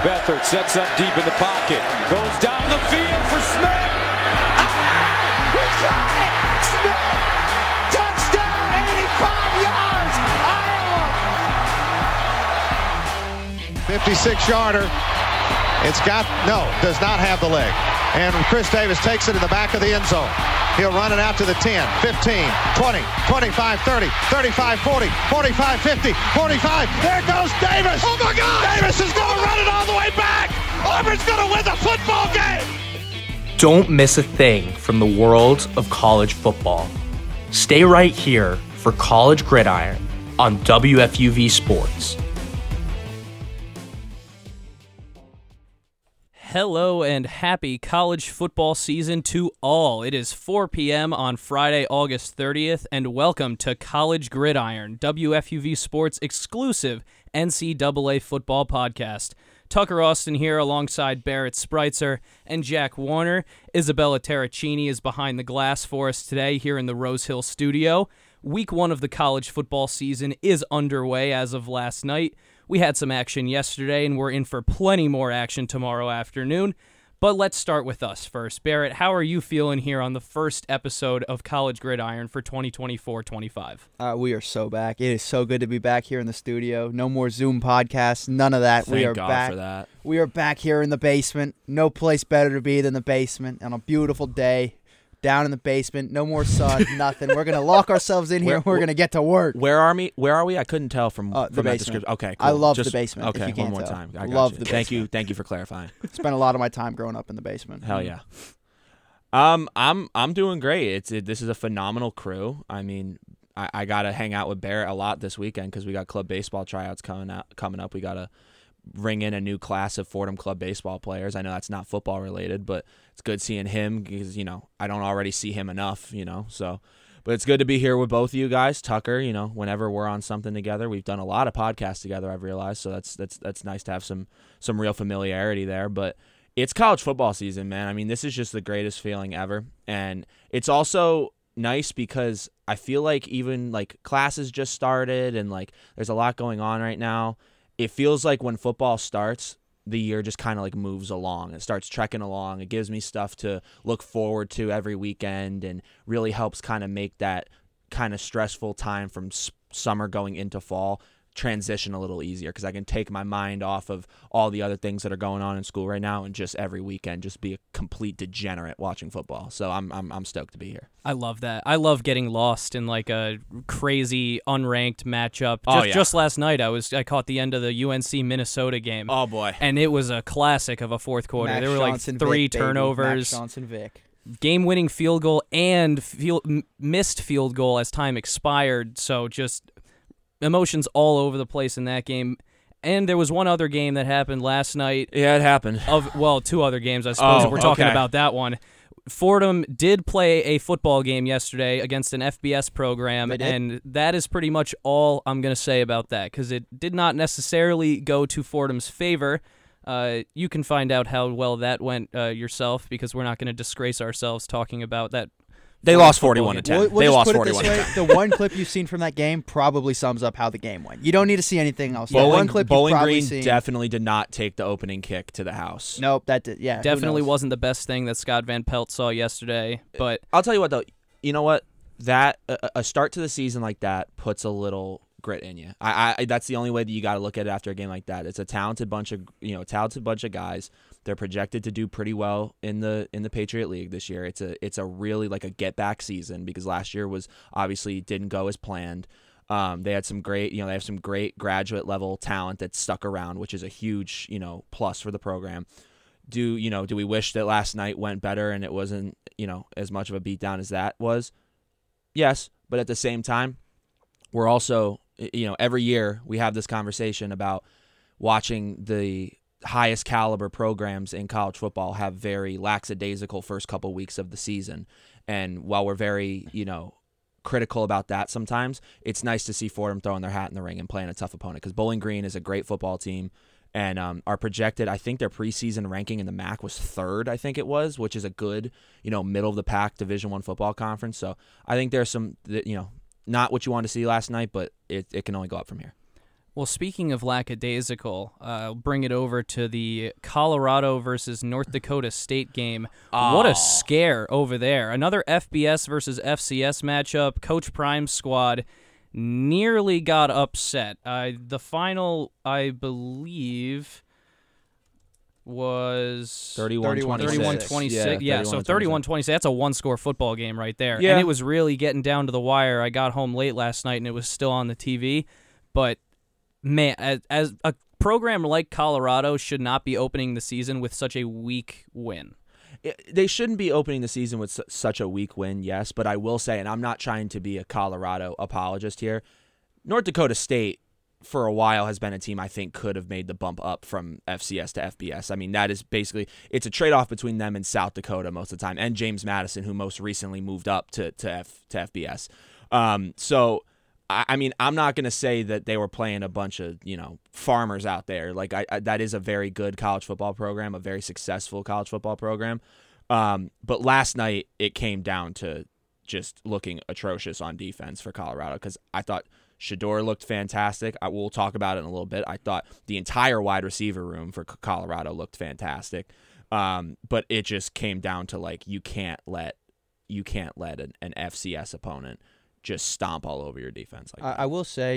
Beathard sets up deep in the pocket. Goes down the field for Smith. He got it! Smith! Touchdown! 85 yards! Iowa! 56-yarder. Does not have the leg. And Chris Davis takes it in the back of the end zone. He'll run it out to the 10, 15, 20, 25, 30, 35, 40, 45, 50, 45. There goes Davis. Oh, my God. Davis is going to run it all the way back. Auburn's going to win the football game. Don't miss a thing from the world of college football. Stay right here for College Gridiron on WFUV Sports. Hello and happy college football season to all. It is 4 p.m. on Friday, August 30th, and welcome to College Gridiron, WFUV Sports' exclusive NCAA football podcast. Tucker Austin here alongside Barrett Spreitzer and Jack Warner. Isabella Terracini is behind the glass for us today here in the Rose Hill studio. Week 1 of the college football season is underway as of last night. We had some action yesterday, and we're in for plenty more action tomorrow afternoon. But let's start with us first. Barrett, how are you feeling here on the first episode of College Gridiron for 2024-25? We are so back. It is so good to be back here in the studio. No more Zoom podcasts, none of that. Thank God for that. We are back here in the basement. No place better to be than the basement on a beautiful day. Down in the basement, no more sun, nothing. We're going to lock ourselves in here and we're going to get to work. Where are we? I couldn't tell from the that basement. description. Okay, cool. I love the basement. Okay, if you can't one more tell. time. I love got the you. basement. Thank you for clarifying. Spent a lot of my time growing up in the basement. Hell yeah. I'm doing great. This is a phenomenal crew. I mean, I got to hang out with Barrett a lot this weekend because we got club baseball tryouts coming up. We got to bring in a new class of Fordham Club baseball players. I know that's not football related, but it's good seeing him because, I don't already see him enough, so. But it's good to be here with both of you guys. Tucker, whenever we're on something together, we've done a lot of podcasts together, I've realized, so that's nice to have some real familiarity there. But it's college football season, man. I mean, this is just the greatest feeling ever. And it's also nice because I feel like even classes just started and there's a lot going on right now. It feels like when football starts, the year just kind of moves along. It starts trekking along. It gives me stuff to look forward to every weekend and really helps kind of make that kind of stressful time from summer going into fall transition a little easier because I can take my mind off of all the other things that are going on in school right now and just every weekend just be a complete degenerate watching football. So I'm stoked to be here. I love that. I love getting lost in a crazy unranked matchup. Just last night I caught the end of the UNC Minnesota game. Oh boy. And it was a classic of a fourth quarter. Max there were Johnson, three Vic, turnovers. Max Johnson, Vic. Game-winning field goal and missed field goal as time expired. So just emotions all over the place in that game. And there was one other game that happened last night. Yeah, it happened. Two other games, I suppose. We're talking okay. about that one. Fordham did play a football game yesterday against an FBS program, and that is pretty much all I'm going to say about that because it did not necessarily go to Fordham's favor. You can find out how well that went yourself because we're not going to disgrace ourselves talking about that. They lost 41-10. They lost 41-10. The one clip you've seen from that game probably sums up how the game went. You don't need to see anything else. Bowling Green definitely did not take the opening kick to the house. Nope, that did. Yeah, definitely wasn't the best thing that Scott Van Pelt saw yesterday. But I'll tell you what, though. You know what? That a start to the season like that puts a little grit in you. I that's the only way that you got to look at it after a game like that. It's a talented bunch of guys. They're projected to do pretty well in the Patriot League this year. It's a really a get back season because last year was obviously didn't go as planned. They had some great, they have some great graduate level talent that stuck around, which is a huge, plus for the program. Do we wish that last night went better and it wasn't, as much of a beatdown as that was? Yes, but at the same time, we're also, every year we have this conversation about watching the highest caliber programs in college football have very lackadaisical first couple weeks of the season. And while we're very, critical about that sometimes, it's nice to see Fordham throwing their hat in the ring and playing a tough opponent because Bowling Green is a great football team and are projected, I think their preseason ranking in the MAC was 3rd, I think it was, which is a good, middle of the pack Division I football conference. So I think there's some, not what you wanted to see last night, but it can only go up from here. Well, speaking of lackadaisical, bring it over to the Colorado versus North Dakota State game. What a scare over there. Another FBS versus FCS matchup. Coach Prime's squad nearly got upset. The final, I believe, was 31-26. Yeah, so 31-26. That's a one-score football game right there. Yeah. And it was really getting down to the wire. I got home late last night, and it was still on the TV. But, man, as a program like Colorado should not be opening the season with such a weak win. They shouldn't be opening the season with such a weak win, yes, but I will say, and I'm not trying to be a Colorado apologist here, North Dakota State for a while has been a team I think could have made the bump up from FCS to FBS. I mean, that is basically, it's a trade-off between them and South Dakota most of the time, and James Madison, who most recently moved up to FBS. So, I mean, I'm not going to say that they were playing a bunch of, farmers out there. Like, that is a very good college football program, a very successful college football program. But last night, it came down to just looking atrocious on defense for Colorado, because I thought Shedeur looked fantastic. We'll talk about it in a little bit. I thought the entire wide receiver room for Colorado looked fantastic. But it just came down to, like, you can't let an FCS opponent just stomp all over your defense like that. I will say,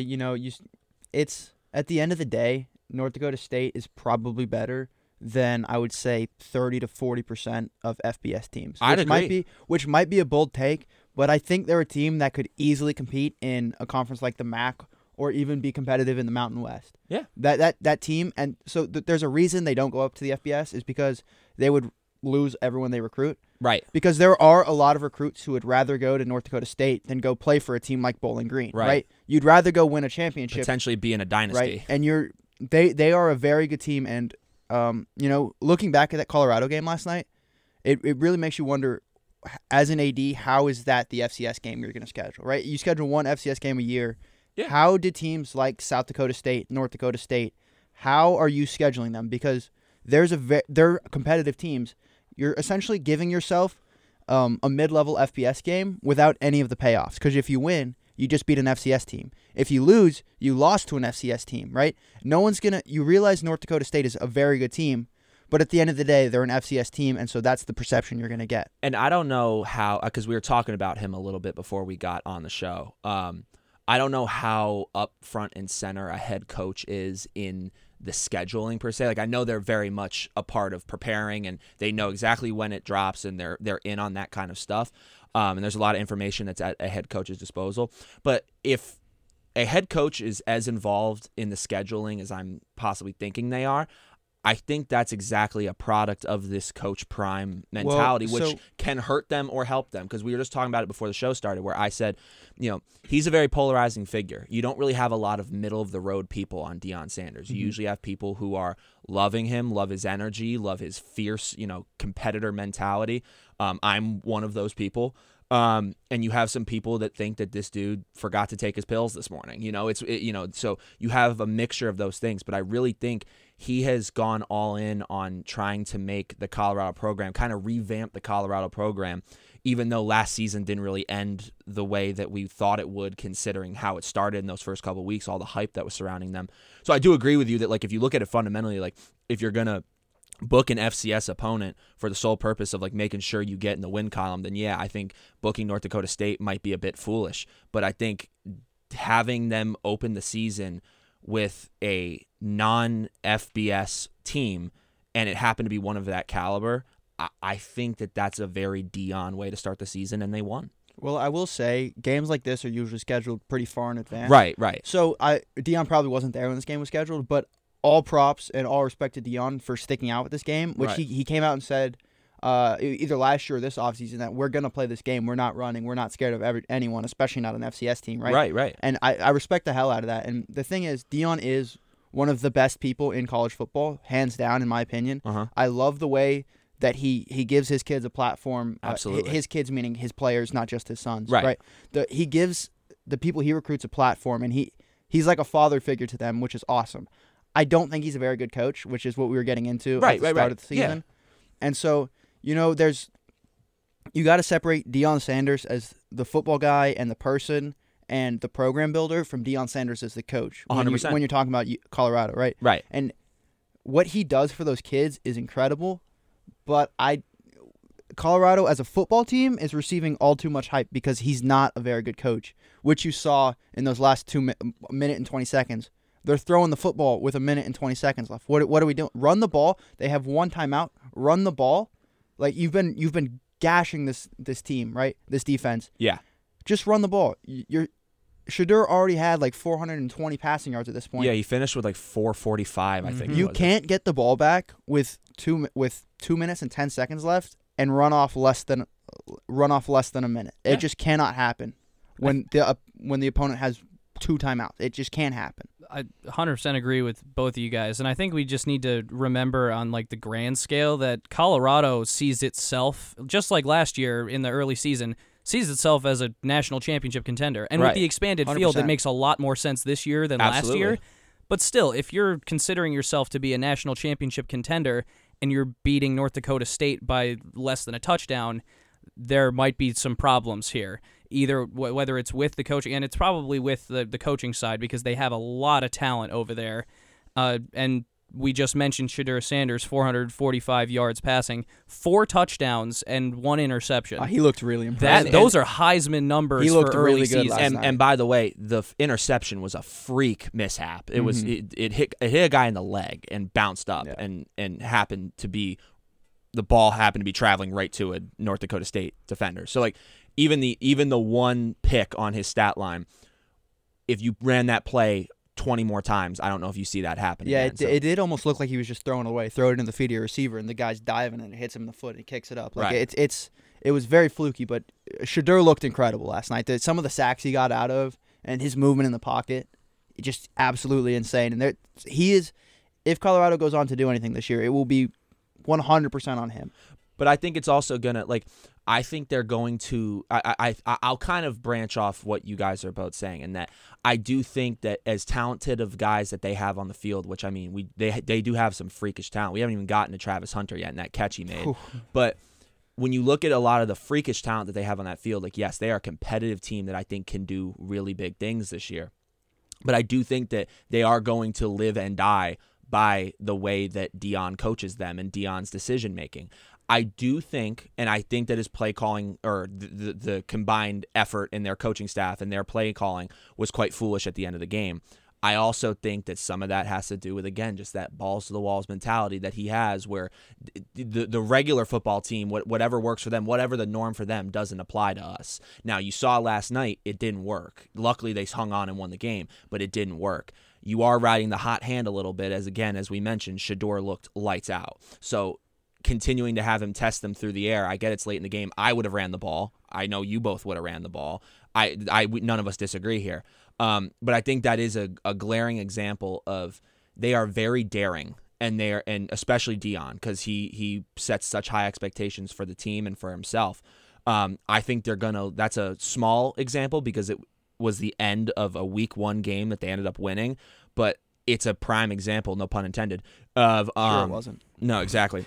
it's at the end of the day, North Dakota State is probably better than, I would say, 30 to 40% of FBS teams. I'd agree. Which might be a bold take, but I think they're a team that could easily compete in a conference like the MAC or even be competitive in the Mountain West. Yeah. That team, and so there's a reason they don't go up to the FBS, is because they would lose everyone they recruit. Right. Because there are a lot of recruits who would rather go to North Dakota State than go play for a team like Bowling Green. Right. You'd rather go win a championship. Potentially be in a dynasty. Right. And they are a very good team. And, looking back at that Colorado game last night, it really makes you wonder, as an AD, how is that the FCS game you're going to schedule, right? You schedule one FCS game a year. Yeah. How did teams like South Dakota State, North Dakota State, how are you scheduling them? Because they're competitive teams. You're essentially giving yourself a mid-level FBS game without any of the payoffs. Because if you win, you just beat an FCS team. If you lose, you lost to an FCS team, right? You realize North Dakota State is a very good team, but at the end of the day, they're an FCS team, and so that's the perception you're going to get. And I don't know how, because we were talking about him a little bit before we got on the show. I don't know how up front and center a head coach is in the scheduling per se. Like, I know they're very much a part of preparing, and they know exactly when it drops, and they're in on that kind of stuff. And there's a lot of information that's at a head coach's disposal. But if a head coach is as involved in the scheduling as I'm possibly thinking they are, I think that's exactly a product of this Coach Prime mentality, which can hurt them or help them. Because we were just talking about it before the show started, where I said, he's a very polarizing figure. You don't really have a lot of middle-of-the-road people on Deion Sanders. You usually have people who are loving him, love his energy, love his fierce, competitor mentality. I'm one of those people. And you have some people that think that this dude forgot to take his pills this morning. So you have a mixture of those things. But I really think he has gone all in on trying to make the Colorado program, kind of revamp the Colorado program, even though last season didn't really end the way that we thought it would, considering how it started in those first couple of weeks, all the hype that was surrounding them. So I do agree with you that, like, if you look at it fundamentally, like, if you're going to book an FCS opponent for the sole purpose of, like, making sure you get in the win column, then yeah, I think booking North Dakota State might be a bit foolish. But I think having them open the season with a non-FBS team, and it happened to be one of that caliber, I think that's a very Deion way to start the season, and they won. Well, I will say games like this are usually scheduled pretty far in advance. Right. So Deion probably wasn't there when this game was scheduled, but all props and all respect to Deion for sticking out with this game, which he came out and said either last year or this offseason that we're going to play this game. We're not running. We're not scared of anyone, especially not an FCS team, right? Right. And I respect the hell out of that. And the thing is, Deion is one of the best people in college football, hands down, in my opinion. I love the way that he gives his kids a platform. Absolutely. His kids meaning his players, not just his sons. Right. He gives the people he recruits a platform, and he's like a father figure to them, which is awesome. I don't think he's a very good coach, which is what we were getting into at the start of the season. Yeah. And so, you got to separate Deion Sanders as the football guy and the person, and the program builder from Deion Sanders as the coach. 100%. When you're talking about Colorado, right? Right. And what he does for those kids is incredible, but Colorado as a football team is receiving all too much hype because he's not a very good coach, which you saw in those last minute and 20 seconds. They're throwing the football with a minute and 20 seconds left. What are we doing? Run the ball. They have one timeout. Run the ball. Like you've been gashing this team, right? This defense. Yeah. Just run the ball. Shedeur already had like 420 passing yards at this point. Yeah, he finished with like 445, I think. You can't get the ball back with 2 minutes and 10 seconds left and run off less than a minute. It just cannot happen when the opponent has 2 timeouts. It just can't happen. I 100% agree with both of you guys, and I think we just need to remember on like the grand scale that Colorado sees itself, just like last year in the early season, sees itself as a national championship contender. And with the expanded 100%. field, it makes a lot more sense this year than last year. But still, if you're considering yourself to be a national championship contender and you're beating North Dakota State by less than a touchdown, there might be some problems here. Either whether it's with the coaching, and it's probably with the coaching side because they have a lot of talent over there. And we just mentioned Shedeur Sanders, 445 yards passing, 4 touchdowns, and 1 interception. He looked really impressive. Those are Heisman numbers he looked for early really good season. last night. And by the way, the interception was a freak mishap. It was it hit a guy in the leg and bounced up and happened to be the ball happened to be traveling right to a North Dakota State defender. So like even the one pick on his stat line, if you ran that play 20 more times, I don't know if you see that happen. Yeah, again. it did almost look like he was just throwing it away, throw it into the feet of your receiver, and the guy's diving and it hits him in the foot and he kicks it up. Like Right. it was very fluky, but Shedeur looked incredible last night. Some of the sacks he got out of and his movement in the pocket, just absolutely insane. And if Colorado goes on to do anything this year, it will be 100% on him. But I think it's also gonna I think they're going to. I'll kind of branch off what you guys are both saying, in that I do think that as talented of guys that they have on the field, which I mean, they do have some freakish talent. We haven't even gotten to Travis Hunter yet and that catch he made. But when you look at a lot of the freakish talent that they have on that field, like yes, they are a competitive team that I think can do really big things this year. But I do think that they are going to live and die by the way that Deion coaches them and Deion's decision making. I do think, and I think that his play calling, or the combined effort in their coaching staff and their play calling, was quite foolish at the end of the game. I also think that some of that has to do with, again, just that balls to the walls mentality that he has, where the regular football team, whatever works for them, whatever the norm for them, doesn't apply to us. Now, you saw last night, it didn't work. Luckily, they hung on and won the game, but it didn't work. You are riding the hot hand a little bit, as we mentioned, Shedeur looked lights out. So continuing to have him test them through the air, I get it's late in the game. I would have ran the ball. I know you both would have ran the ball. None of us disagree here. But I think that is a glaring example of they are very daring, and especially Deion, because he sets such high expectations for the team and for himself. I think that's a small example because it was the end of a week 1 game that they ended up winning, but it's a prime example, no pun intended, of Sure it wasn't. No, exactly.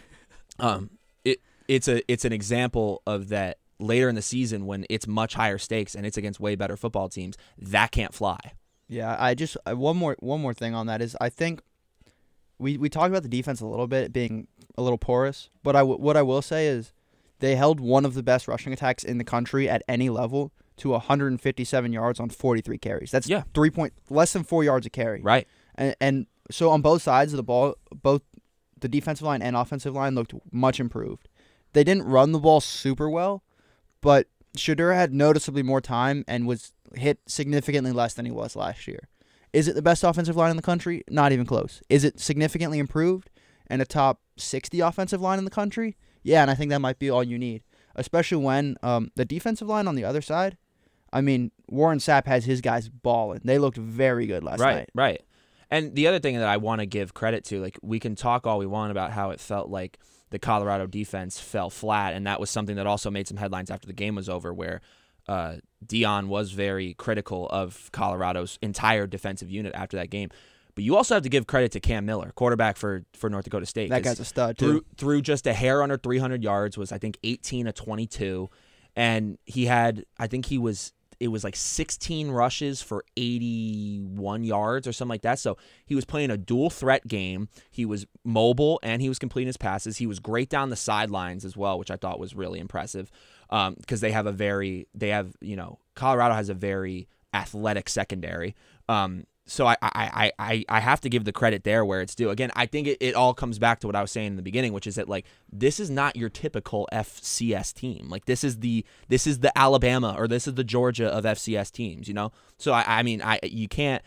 It's an example of that later in the season when it's much higher stakes and it's against way better football teams, that can't fly. Yeah, one more thing on that is I think we talked about the defense a little bit being a little porous, but what I will say is they held one of the best rushing attacks in the country at any level to 157 yards on 43 carries. That's less than 4 yards a carry. Right. And so on both sides of the ball, both the defensive line and offensive line looked much improved. They didn't run the ball super well, but Shedeur had noticeably more time and was hit significantly less than he was last year. Is it the best offensive line in the country? Not even close. Is it significantly improved and a top 60 offensive line in the country? Yeah, and I think that might be all you need, especially when the defensive line on the other side, I mean, Warren Sapp has his guys balling. They looked very good last night. Right. And the other thing that I want to give credit to, like, we can talk all we want about how it felt like the Colorado defense fell flat, and that was something that also made some headlines after the game was over, where Deion was very critical of Colorado's entire defensive unit after that game. But you also have to give credit to Cam Miller, quarterback for North Dakota State. That guy's a stud, too. Threw just a hair under 300 yards, was, I think, 18 of 22. And he had, I think he was it was like 16 rushes for 81 yards or something like that. So he was playing a dual threat game. He was mobile and he was completing his passes. He was great down the sidelines as well, which I thought was really impressive because Colorado has a very athletic secondary. So I have to give the credit there where it's due. Again, I think it all comes back to what I was saying in the beginning, which is that like this is not your typical FCS team. Like this is the Alabama or this is the Georgia of FCS teams, you know? So the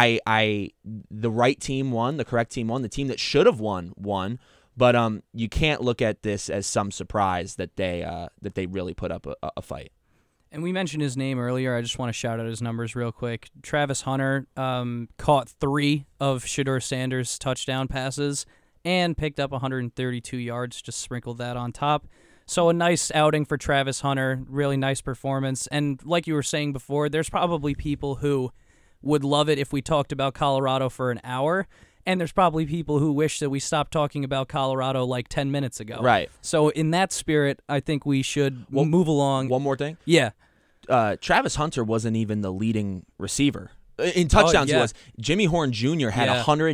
right team won, the correct team won, the team that should have won. But you can't look at this as some surprise that they really put up a fight. And we mentioned his name earlier. I just want to shout out his numbers real quick. Travis Hunter caught 3 of Shedeur Sanders' touchdown passes and picked up 132 yards, just sprinkled that on top. So a nice outing for Travis Hunter, really nice performance. And like you were saying before, there's probably people who would love it if we talked about Colorado for an hour. And there's probably people who wish that we stopped talking about Colorado like 10 minutes ago. Right. So in that spirit, I think we should move along. One more thing? Yeah. Travis Hunter wasn't even the leading receiver. In touchdowns, yeah. He was. Jimmy Horn Jr. had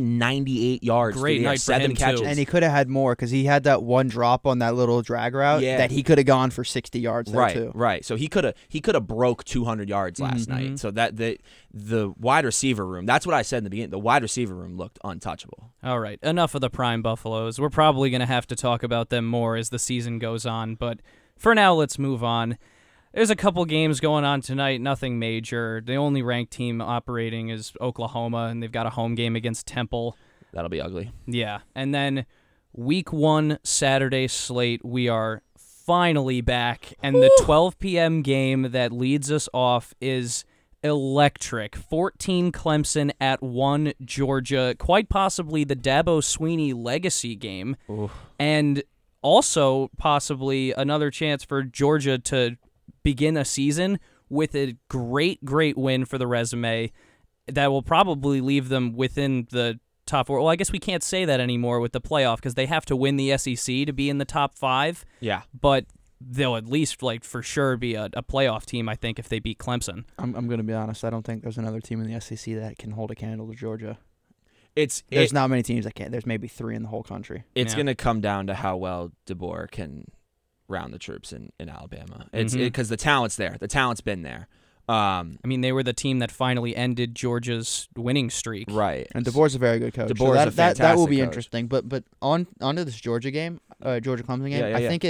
198 yards. Great night for 7 him, catches. too. And he could have had more because he had that one drop on that little drag route that he could have gone for 60 yards there too. Right. So he could have broke 200 yards last night. So that the wide receiver room, that's what I said in the beginning. The wide receiver room looked untouchable. All right, enough of the Prime Buffaloes. We're probably going to have to talk about them more as the season goes on, but for now, let's move on. There's a couple games going on tonight, nothing major. The only ranked team operating is Oklahoma, and they've got a home game against Temple. That'll be ugly. Yeah, and then Week 1 Saturday slate, we are finally back, and the 12 p.m. game that leads us off is electric. 14 Clemson at 1 Georgia, quite possibly the Dabo Swinney legacy game, and also possibly another chance for Georgia to begin a season with a great win for the resume that will probably leave them within the top 4. Well, I guess we can't say that anymore with the playoff because they have to win the SEC to be in the top 5. Yeah. But they'll at least for sure be a playoff team, I think, if they beat Clemson. I'm going to be honest. I don't think there's another team in the SEC that can hold a candle to Georgia. There's not many teams that can. There's maybe 3 in the whole country. It's going to come down to how well DeBoer can round the troops in Alabama. It's because the talent's there. The talent's been there. I mean, they were the team that finally ended Georgia's winning streak. Right. And DeBoer's a very good coach. DeBoer's a fantastic that will be coach. interesting. But onto this Georgia game, Georgia Clemson game. Yeah. I think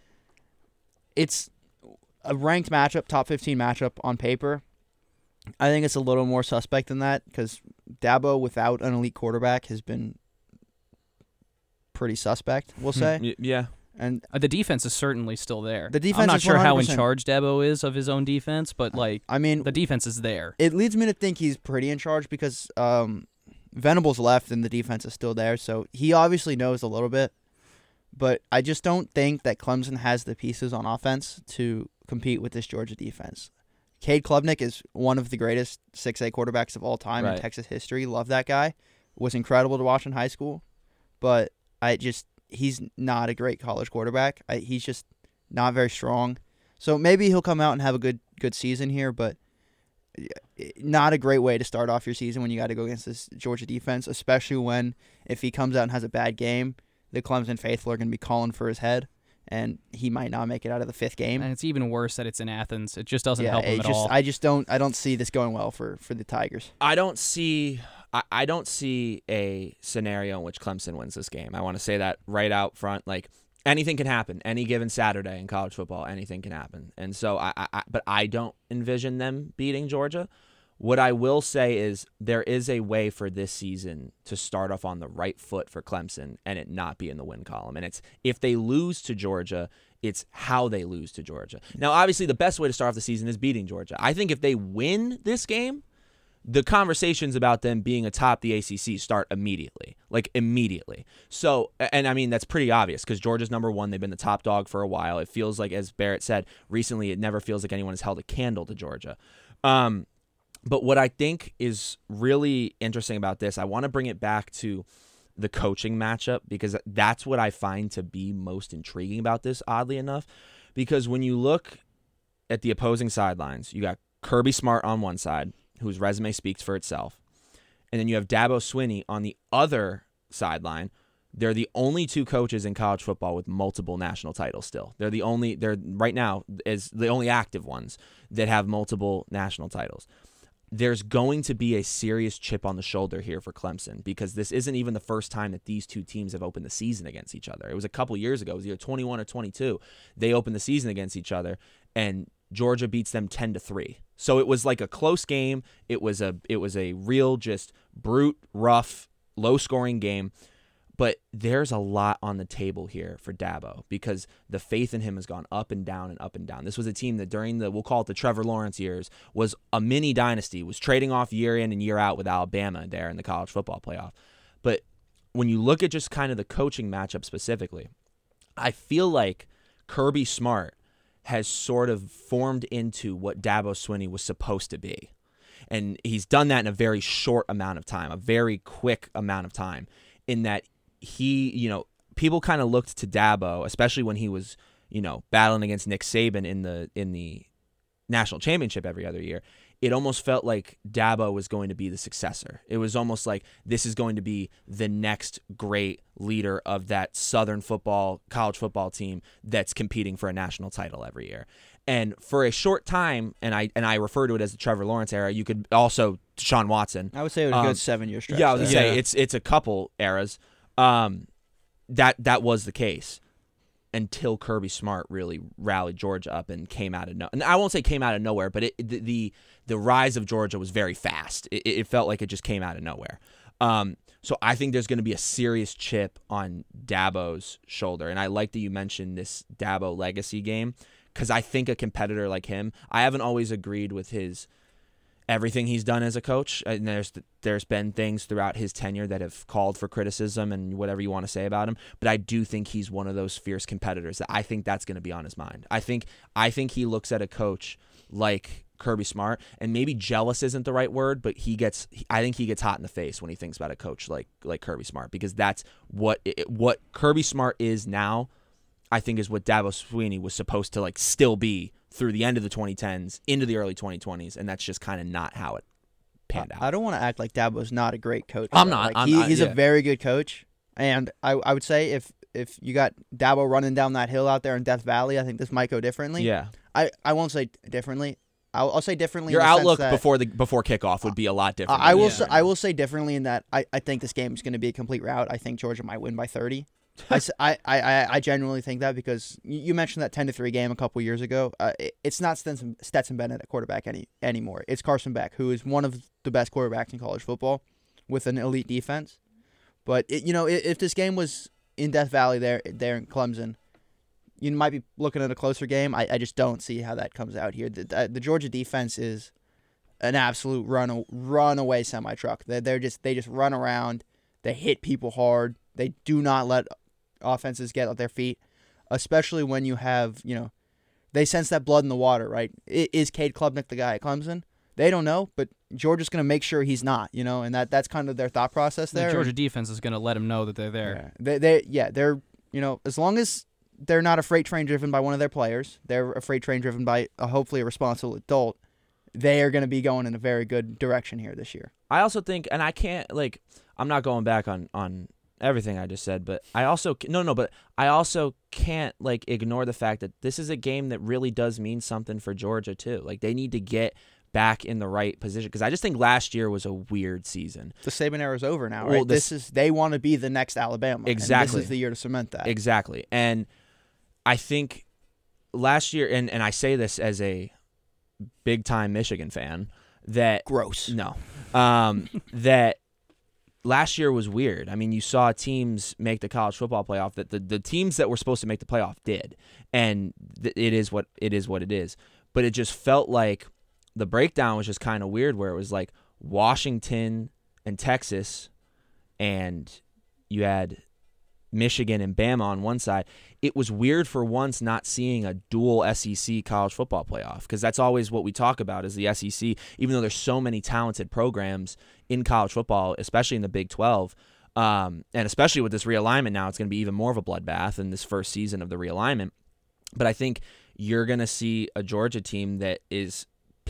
it's a ranked matchup, top 15 matchup on paper. I think it's a little more suspect than that because Dabo without an elite quarterback has been pretty suspect, we'll say. Yeah. And the defense is certainly still there. The defense I'm not is sure how in 100%. charge Dabo is of his own defense, but the defense is there. It leads me to think he's pretty in charge because Venables left and the defense is still there, so he obviously knows a little bit. But I just don't think that Clemson has the pieces on offense to compete with this Georgia defense. Cade Klubnik is one of the greatest 6A quarterbacks of all time in Texas history. Love that guy. Was incredible to watch in high school, but he's not a great college quarterback. He's just not very strong. So maybe he'll come out and have a good season here, but not a great way to start off your season when you got to go against this Georgia defense, especially if he comes out and has a bad game, the Clemson faithful are going to be calling for his head, and he might not make it out of the 5th game. And it's even worse that it's in Athens. It just doesn't help him at all. I don't see this going well for the Tigers. I don't see a scenario in which Clemson wins this game. I want to say that right out front. Like, anything can happen. Any given Saturday in college football, anything can happen. And so but I don't envision them beating Georgia. What I will say is there is a way for this season to start off on the right foot for Clemson and it not be in the win column. And it's if they lose to Georgia, it's how they lose to Georgia. Now, obviously, the best way to start off the season is beating Georgia. I think if they win this game, the conversations about them being atop the ACC start immediately. So, and I mean, that's pretty obvious because Georgia's number 1. They've been the top dog for a while. It feels like, as Barrett said, recently it never feels like anyone has held a candle to Georgia. But what I think is really interesting about this, I want to bring it back to the coaching matchup because that's what I find to be most intriguing about this, oddly enough. Because when you look at the opposing sidelines, you got Kirby Smart on one side, whose resume speaks for itself, and then you have Dabo Swinney on the other sideline. They're the only two coaches in college football with multiple national titles still. They're right now is the only active ones that have multiple national titles. There's going to be a serious chip on the shoulder here for Clemson because this isn't even the first time that these two teams have opened the season against each other. It was a couple years ago. It was either 21 or 22. They opened the season against each other, and Georgia beats them 10-3. So it was like a close game. It was a real just brute, rough, low-scoring game. But there's a lot on the table here for Dabo because the faith in him has gone up and down and up and down. This was a team that during we'll call it the Trevor Lawrence years, was a mini dynasty, was trading off year in and year out with Alabama there in the college football playoff. But when you look at just kind of the coaching matchup specifically, I feel like Kirby Smart has sort of formed into what Dabo Swinney was supposed to be. And he's done that in a very short amount of time, a very quick amount of time, in that people kind of looked to Dabo, especially when he was, battling against Nick Saban in the national championship every other year. It almost felt like Dabo was going to be the successor. It was almost like this is going to be the next great leader of that Southern college football team that's competing for a national title every year. And for a short time, and I refer to it as the Trevor Lawrence era, you could also Deshaun Watson. I would say it was a good 7-year stretch. Yeah, I was going to say it's a couple eras. That was the case until Kirby Smart really rallied Georgia up and came out of nowhere. And I won't say came out of nowhere, but the rise of Georgia was very fast. It felt like it just came out of nowhere. So I think there's going to be a serious chip on Dabo's shoulder. And I like that you mentioned this Dabo legacy game because I think a competitor like him, I haven't always agreed with everything he's done as a coach. And there's been things throughout his tenure that have called for criticism and whatever you want to say about him. But I do think he's one of those fierce competitors that I think that's going to be on his mind. I think he looks at a coach like Kirby Smart, and maybe jealous isn't the right word, but I think he gets hot in the face when he thinks about a coach like Kirby Smart, because that's what Kirby Smart is now. I think is what Dabo Swinney was supposed to still be through the end of the 2010s into the early 2020s, and that's just kind of not how it panned out. I don't want to act like Dabo's not a great coach. I'm not. He's a very good coach, and I would say if you got Dabo running down that hill out there in Death Valley, I think this might go differently. Yeah. I won't say differently. I'll say differently. Your in the outlook sense that before kickoff would be a lot different. I will say differently in that I think this game is going to be a complete rout. I think Georgia might win by 30. I genuinely think that because you mentioned that 10-3 game a couple years ago. It's not Stetson Bennett at quarterback anymore. It's Carson Beck, who is one of the best quarterbacks in college football with an elite defense. But if this game was in Death Valley there in Clemson, you might be looking at a closer game. I just don't see how that comes out here. The Georgia defense is an absolute runaway semi-truck. They just run around. They hit people hard. They do not let offenses get at their feet, especially when you have, they sense that blood in the water, right? Is Cade Klubnik the guy at Clemson? They don't know, but Georgia's going to make sure he's not, and that's kind of their thought process there. The Georgia defense is going to let them know that they're there. Yeah. They're as long as they're not a freight train driven by one of their players, they're a freight train driven by hopefully a responsible adult, they are going to be going in a very good direction here this year. I also think, and I can't, I'm not going back on everything I just said, but I also can't ignore the fact that this is a game that really does mean something for Georgia too. They need to get back in the right position, because I just think last year was a weird season. The Saban era is over now, right? Well, they want to be the next Alabama. Exactly. And this is the year to cement that. Exactly. And I think last year, and I say this as a big-time Michigan fan, that gross. No. That last year was weird. I mean, you saw teams make the college football playoff that the teams that were supposed to make the playoff did, and it is what it is. But it just felt like the breakdown was just kind of weird, where it was like Washington and Texas, and you had Michigan and Bama on one side. It was weird for once not seeing a dual SEC college football playoff, because that's always what we talk about is the SEC, even though there's so many talented programs in college football, especially in the Big 12, and especially with this realignment now, it's going to be even more of a bloodbath in this first season of the realignment. But I think you're going to see a Georgia team that is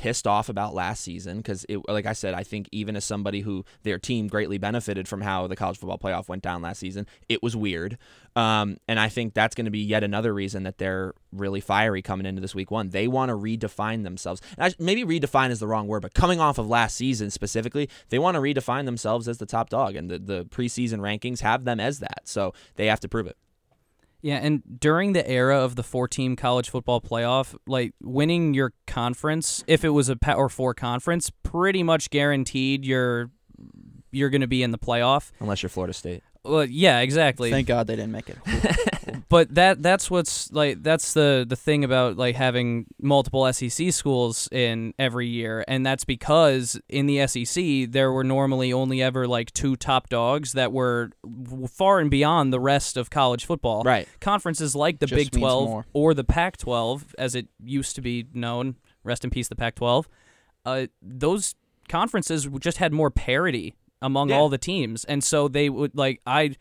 pissed off about last season because, like I said, I think even as somebody who their team greatly benefited from how the college football playoff went down last season, it was weird. And I think that's going to be yet another reason that they're really fiery coming into this week one. They want to redefine themselves. And maybe redefine is the wrong word, but coming off of last season specifically, they want to redefine themselves as the top dog, and the preseason rankings have them as that. So they have to prove it. Yeah, and during the era of the 4-team college football playoff, like winning your conference, if it was a Power 4 conference, pretty much guaranteed you're going to be in the playoff. Unless you're Florida State. Well, yeah, exactly. Thank God they didn't make it. But that's what's like that's the thing about like having multiple SEC schools in every year, and that's because in the SEC there were normally only ever like 2 top dogs that were far and beyond the rest of college football. Right. Conferences like the Just Big means 12 more. or the Pac-12, as it used to be known. Rest in peace, the Pac-12. Those conferences just had more parity among all the teams, and so they would like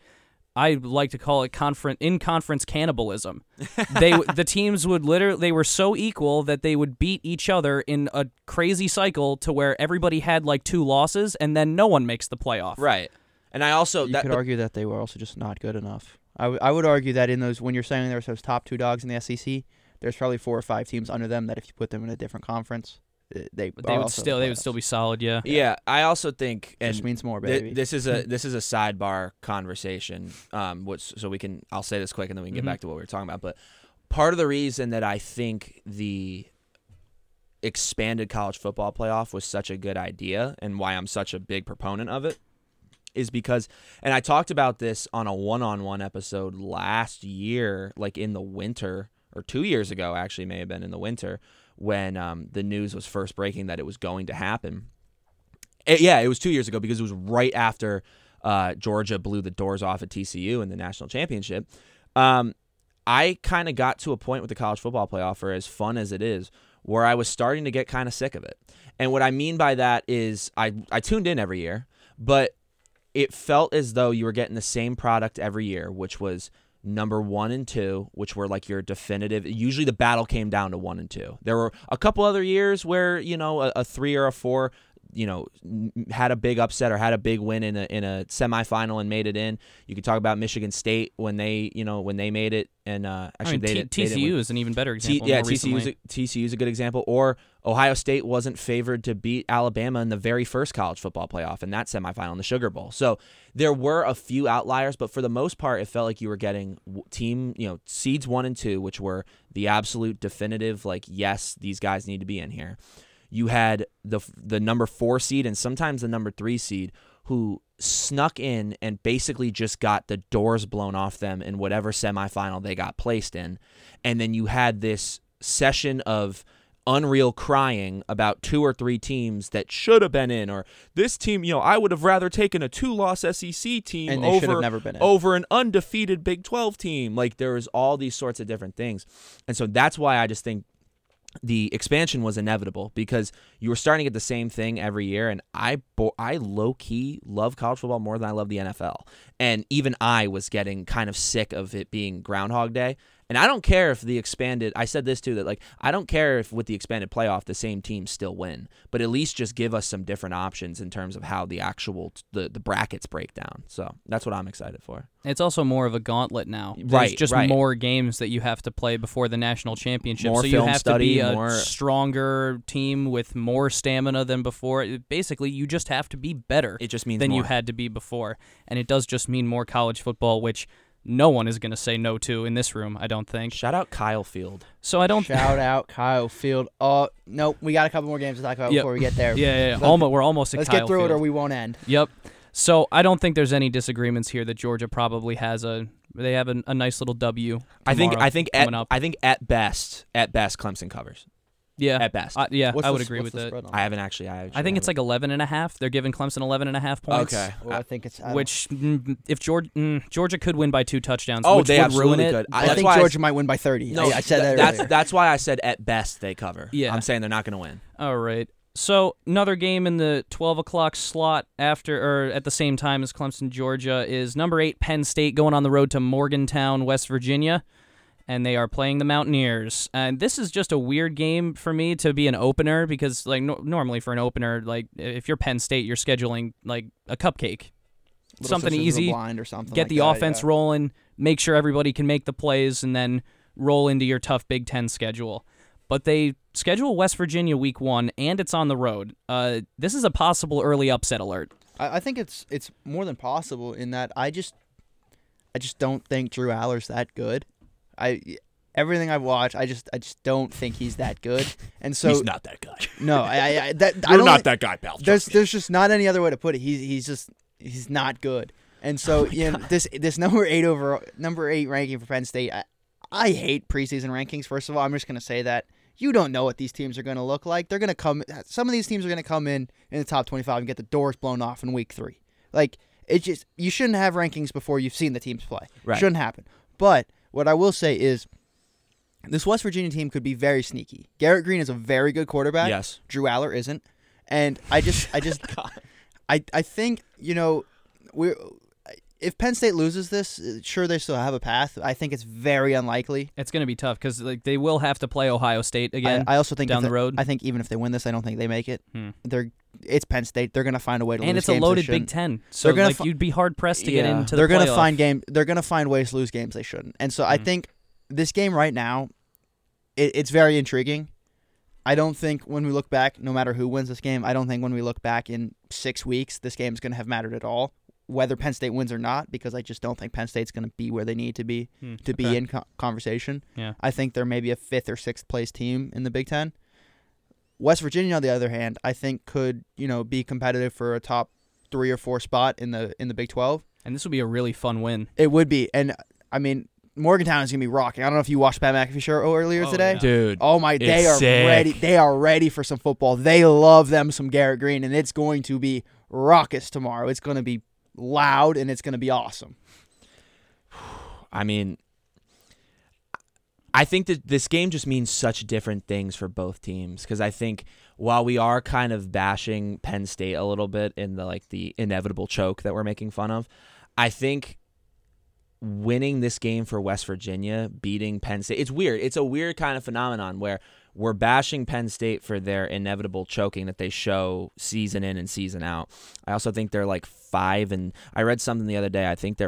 I like to call it in-conference cannibalism. The teams would they were so equal that they would beat each other in a crazy cycle to where everybody had like 2 losses and then no one makes the playoff. Right. And I also You could argue that they were also just not good enough. I would argue that in those, when you're saying there's those top 2 dogs in the SEC, there's probably 4 or 5 teams under them that if you put them in a different conference, they would still be solid. Yeah. Yeah, I also think, and Just means more, baby. this is a sidebar conversation. I'll say this quick and then we can get back to what we were talking about. But part of the reason that I think the expanded college football playoff was such a good idea and why I'm such a big proponent of it is because, and I talked about this on a one-on-one episode last year, like in the winter, or 2 years ago, actually, may have been in the winter, when the news was first breaking that it was going to happen. It was 2 years ago because it was right after Georgia blew the doors off at TCU in the national championship. I kind of got to a point with the college football playoff, for as fun as it is, where I was starting to get kind of sick of it. And what I mean by that is I tuned in every year, but it felt as though you were getting the same product every year, which was number 1 and 2, which were like your definitive. Usually the battle came down to 1 and 2. There were a couple other years where, a 3 or a 4, had a big upset or had a big win in a semifinal and made it in. You could talk about Michigan State when they made it, and TCU is an even better example. TCU is a good example. Or Ohio State wasn't favored to beat Alabama in the very first college football playoff in that semifinal in the Sugar Bowl. So there were a few outliers, but for the most part, it felt like you were getting seeds 1 and 2, which were the absolute definitive, like, yes, these guys need to be in here. You had the number 4 seed and sometimes the number 3 seed who snuck in and basically just got the doors blown off them in whatever semifinal they got placed in. And then you had this session of unreal crying about 2 or 3 teams that should have been in, or this team, I would have rather taken a 2-loss SEC team and they should have never been in. Over an undefeated Big 12 team. Like, there was all these sorts of different things. And so that's why I just think the expansion was inevitable, because you were starting to get the same thing every year, and I low-key love college football more than I love the NFL. And even I was getting kind of sick of it being Groundhog Day. And I don't care if the expanded, I said this too, that I don't care if with the expanded playoff the same teams still win, but at least just give us some different options in terms of how the actual the brackets break down. So that's what I'm excited for. It's also more of a gauntlet now. There's just more games that you have to play before the national championship. More so film you have study, to be more a stronger team with more stamina than before. Basically, you just have to be better. It just means than more. You had to be before, and it does just mean more college football, which no one is going to say no to in this room, I don't think. Shout out Kyle Field. So I don't Shout out Kyle Field. Oh, nope, we got a couple more games to talk about before we get there. Yeah. We're almost at Let's Kyle get through Field. it or we won't end. Yep. So I don't think there's any disagreements here that Georgia probably has a nice little W. I think at best Clemson covers. Yeah. At best. I would agree with the that. spread on I haven't actually. I think it's like 11.5. They're giving Clemson 11.5 points. Okay. Well, I think it's. Which, if Georgia could win by 2 touchdowns, Oh, which they would absolutely ruin it. could. I think Georgia might win by 30. No, I said that earlier. That's why I said at best they cover. Yeah. I'm saying they're not going to win. All right. So another game in the 12 o'clock slot at the same time as Clemson, Georgia, is number 8 Penn State going on the road to Morgantown, West Virginia. and they are playing the Mountaineers. And this is just a weird game for me to be an opener because, like, normally for an opener, like, if you're Penn State, you're scheduling, like, a cupcake. Little Something Sisters of the easy, Blind or something get like the that, offense yeah. rolling, make sure everybody can make the plays, and then roll into your tough Big Ten schedule. But they schedule West Virginia week 1, and it's on the road. This is a possible early upset alert. I think it's more than possible in that I just don't think Drew Aller's that good. Everything I've watched, I just don't think he's that good. And so He's not that guy. No, I don't. You're not that guy, pal. There's just not any other way to put it. He's not good. And so this number 8 ranking for Penn State. I hate preseason rankings. First of all, I'm just gonna say that you don't know what these teams are gonna look like. They're gonna come. Some of these teams are gonna come in the top 25 and get the doors blown off in week 3. Like you shouldn't have rankings before you've seen the teams play. Right. Shouldn't happen. But what I will say is, this West Virginia team could be very sneaky. Garrett Green is a very good quarterback. Yes. Drew Aller isn't. And I think, if Penn State loses this, sure, they still have a path. I think it's very unlikely. It's going to be tough because they will have to play Ohio State again. I also think down the road. I think even if they win this, I don't think they make it. It's Penn State. They're going to find a way to lose and it's games a loaded they Big shouldn't. Ten, so you'd be hard pressed to get into the They're going to playoff. They're going to find ways to lose games they shouldn't. And so I think this game right now, it's very intriguing. I don't think when we look back, no matter who wins this game, I don't think when we look back in 6 weeks, this game is going to have mattered at all, whether Penn State wins or not, because I just don't think Penn State's going to be where they need to be be in conversation. Yeah. I think they're maybe a 5th or 6th place team in the Big Ten. West Virginia, on the other hand, I think could be competitive for a top 3 or 4 spot in the Big 12. And this would be a really fun win. It would be, and I mean, Morgantown is gonna be rocking. I don't know if you watched Pat McAfee show earlier today, yeah. Dude. Oh my, they are sick. ready. They are ready for some football. They love them some Garrett Green, and it's going to be raucous tomorrow. It's going to be loud, and it's going to be awesome. I mean, I think that this game just means such different things for both teams, because I think while we are kind of bashing Penn State a little bit in the inevitable choke that we're making fun of, I think winning this game for West Virginia, beating Penn State, it's weird. It's a weird kind of phenomenon where we're bashing Penn State for their inevitable choking that they show season in and season out. I also think they're like 5 and I read something the other day. I think they're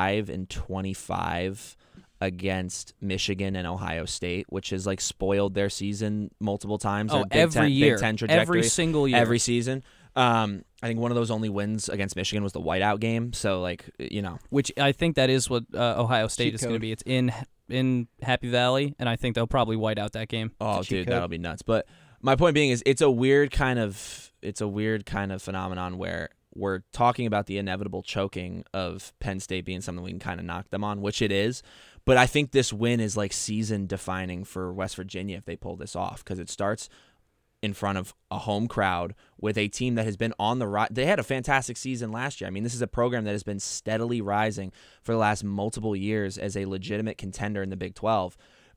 5-25 against Michigan and Ohio State, which has like spoiled their season multiple times. Oh, every year, Big Ten trajectory, every single year, every season. I think one of those only wins against Michigan was the whiteout game. So, which I think that is what Ohio State Cheat is going to code. be. It's in Happy Valley, and I think they'll probably white out that game. Oh, It's a cheat dude, code. that'll be nuts. But my point being is, it's a weird kind of phenomenon where we're talking about the inevitable choking of Penn State being something we can kind of knock them on, which it is. But I think this win is like season defining for West Virginia if they pull this off, because it starts in front of a home crowd with a team that has been on the rise. They had a fantastic season last year. I mean, this is a program that has been steadily rising for the last multiple years as a legitimate contender in the Big 12.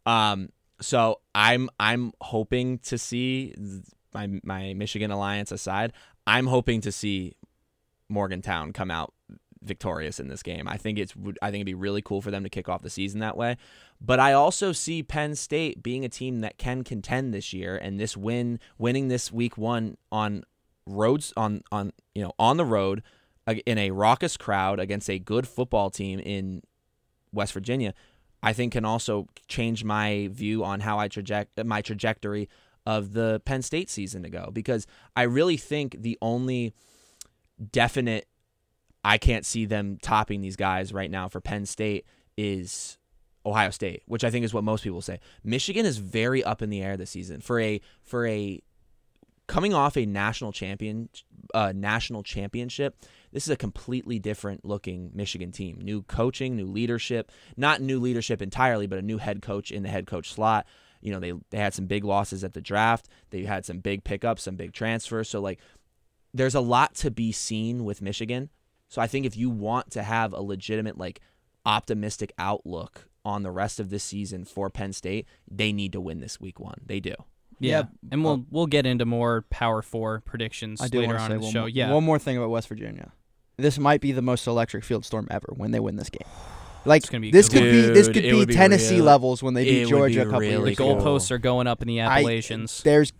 So I'm hoping to see, my Michigan Alliance aside, I'm hoping to see Morgantown come out victorious in this game. I think it'd be really cool for them to kick off the season that way. But I also see Penn State being a team that can contend this year, and this winning this week 1 on roads on the road in a raucous crowd against a good football team in West Virginia, I think can also change my view on how my trajectory of the Penn State season to go, because I really think the only definite I can't see them topping these guys right now for Penn State is Ohio State, which I think is what most people say. Michigan is very up in the air this season for a coming off a national championship. This is a completely different looking Michigan team. New coaching, new leadership, not new leadership entirely, but a new head coach in the head coach slot. They had some big losses at the draft. They had some big pickups, some big transfers. So there's a lot to be seen with Michigan. So I think if you want to have a legitimate, optimistic outlook on the rest of this season for Penn State, they need to win this week 1. They do. Yeah, and we'll get into more Power 4 predictions I do later want to on say in the show. one more thing about West Virginia. This might be the most electric field storm ever when they win this game. Like It's gonna be a this good could one. be Dude, it Tennessee would be levels when they it beat would Georgia be a couple really years The ago. cool. goalposts are going up in the Appalachians. There's,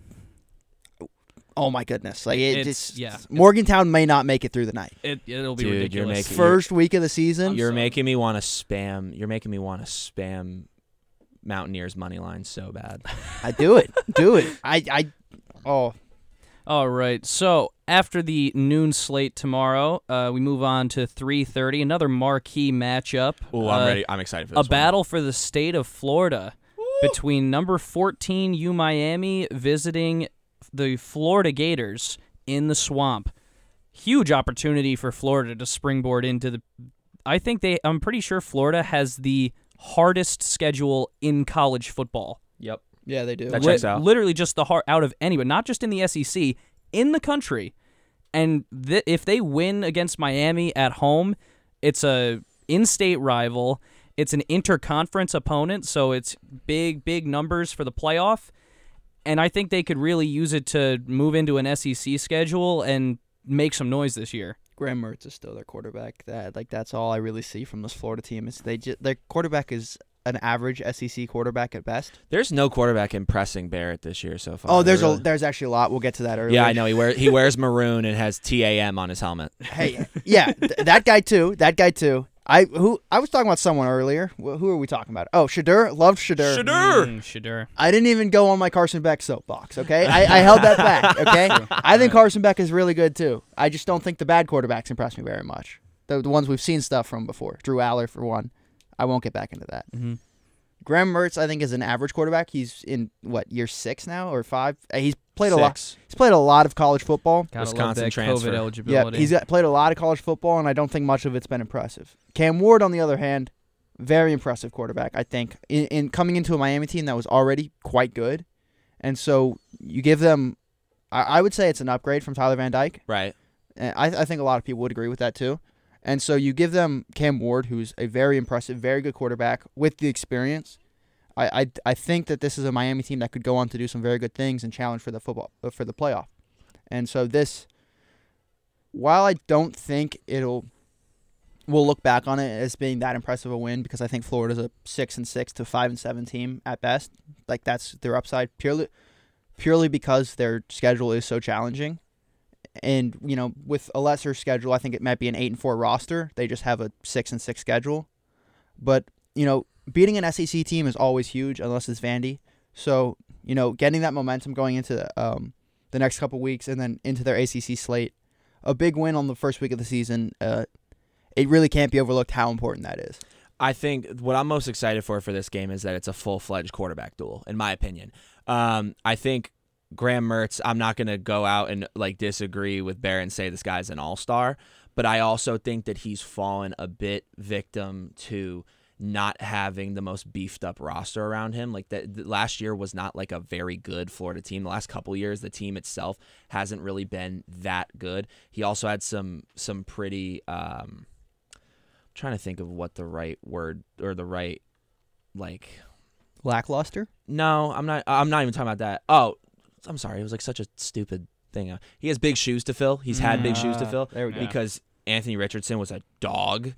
oh my goodness, like It's- yeah. Morgantown may not make it through the night. It'll be Dude, you're ridiculous. making- First week of the season, You're making me want to spam. You're making me want to spam Mountaineers money line so bad. I do it. Oh, All right. So after the noon slate tomorrow, we move on to 3:30. Another marquee matchup. Oh, I'm ready. I'm excited for this A battle for the state of Florida between number 14 UMiami visiting the Florida Gators in the Swamp. Huge opportunity for Florida to springboard into the. I'm pretty sure Florida has the hardest schedule in college football. Yep. yeah, they do. That checks out. Literally just the hard out of anyone, not just in the SEC, in the country. And if they win against Miami at home, it's a in-state rival. It's an interconference opponent, so it's big numbers for the playoff. And I think they could really use it to move into an SEC schedule and make some noise this year. Graham Mertz is still their quarterback. That's all I really see from this Florida team. Is their quarterback is an average SEC quarterback at best. There's no quarterback impressing Barrett this year so far. Oh, there's Really. there's actually a lot. We'll get to that earlier. Yeah, I know. He wears maroon and has TAM on his helmet. Hey, yeah, that guy too. I was talking about someone earlier. Who are we talking about? Oh, Shadur. Loved Shadur. Shadur. I didn't even go on my Carson Beck soapbox, okay? I held that back, okay? I think Carson Beck is really good, too. I just don't think the bad quarterbacks impress me very much. The ones we've seen stuff from before. Drew Aller, for one. I won't get back into that. Mm-hmm. Graham Mertz, I think, is an average quarterback. He's in, year 6 now or 5? He's played a lot. He's played a lot of college football. Gotta love Wisconsin that transfer. COVID Yeah, eligibility. he's played a lot of college football, and I don't think much of it's been impressive. Cam Ward, on the other hand, very impressive quarterback, I think, in coming into a Miami team that was already quite good. And so you give them, I would say it's an upgrade from Tyler Van Dyke. Right. And I think a lot of people would agree with that too. And so you give them Cam Ward, who's a very impressive, very good quarterback with the experience. I think that this is a Miami team that could go on to do some very good things and challenge for the playoff. And so this, while I don't think we'll look back on it as being that impressive a win, because I think Florida's a 6-6 to 5-7 team at best. Like, that's their upside purely because their schedule is so challenging. And, with a lesser schedule, I think it might be an 8-4 roster. They just have a 6-6 schedule. But, beating an SEC team is always huge unless it's Vandy. So, getting that momentum going into the next couple weeks and then into their ACC slate, a big win on the first week of the season, it really can't be overlooked how important that is. I think what I'm most excited for this game is that it's a full-fledged quarterback duel, in my opinion. I think Graham Mertz, I'm not going to go out and disagree with Bear and say this guy's an all-star, but I also think that he's fallen a bit victim to not having the most beefed up roster around him. Last year was not a very good Florida team. The last couple years, the team itself hasn't really been that good. He also had some pretty I'm trying to think of what the right word or the right Lackluster? No, I'm not even talking about that. Oh, I'm sorry. It was such a stupid thing. He has big shoes to fill. He's had big shoes to fill. There we go. Because Anthony Richardson was a dog.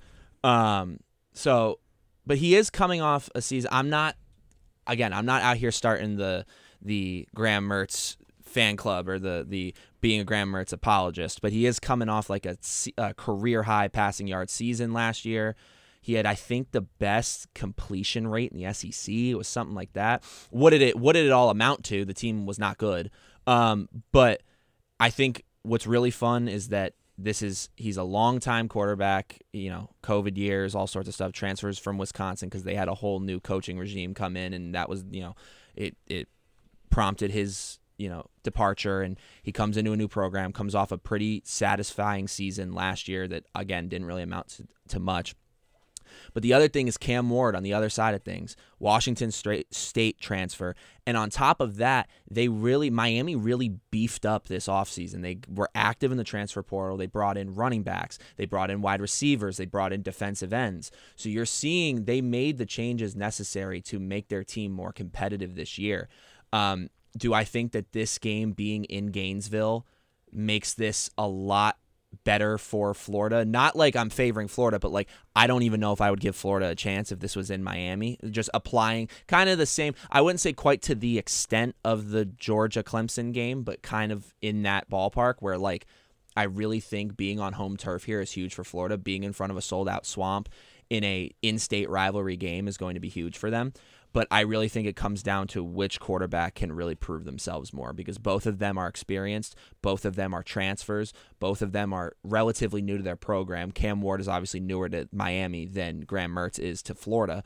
But he is coming off a season. I'm not out here starting the Graham Mertz fan club or the being a Graham Mertz apologist, but he is coming off a career high passing yard season last year. He had, I think, the best completion rate in the SEC. It was something like that. What did it all amount to? The team was not good. But I think what's really fun is that he's a long-time quarterback, COVID years, all sorts of stuff, transfers from Wisconsin because they had a whole new coaching regime come in, and that was, it prompted his, departure, and he comes into a new program, comes off a pretty satisfying season last year that, again, didn't really amount to much. But the other thing is Cam Ward on the other side of things, Washington State transfer. And on top of that, Miami really beefed up this offseason. They were active in the transfer portal. They brought in running backs. They brought in wide receivers. They brought in defensive ends. So you're seeing they made the changes necessary to make their team more competitive this year. Do I think that this game being in Gainesville makes this a lot better for Florida. Not like I'm favoring Florida, but like I don't even know if I would give Florida a chance if this was in Miami. Just applying kind of the same, I wouldn't say quite to the extent of the Georgia-Clemson game, but kind of in that ballpark where like I really think being on home turf here is huge for Florida. Being in front of a sold-out Swamp in a in-state rivalry game is going to be huge for them. But I really think it comes down to which quarterback can really prove themselves more, because both of them are experienced, both of them are transfers, both of them are relatively new to their program. Cam Ward is obviously newer to Miami than Graham Mertz is to Florida.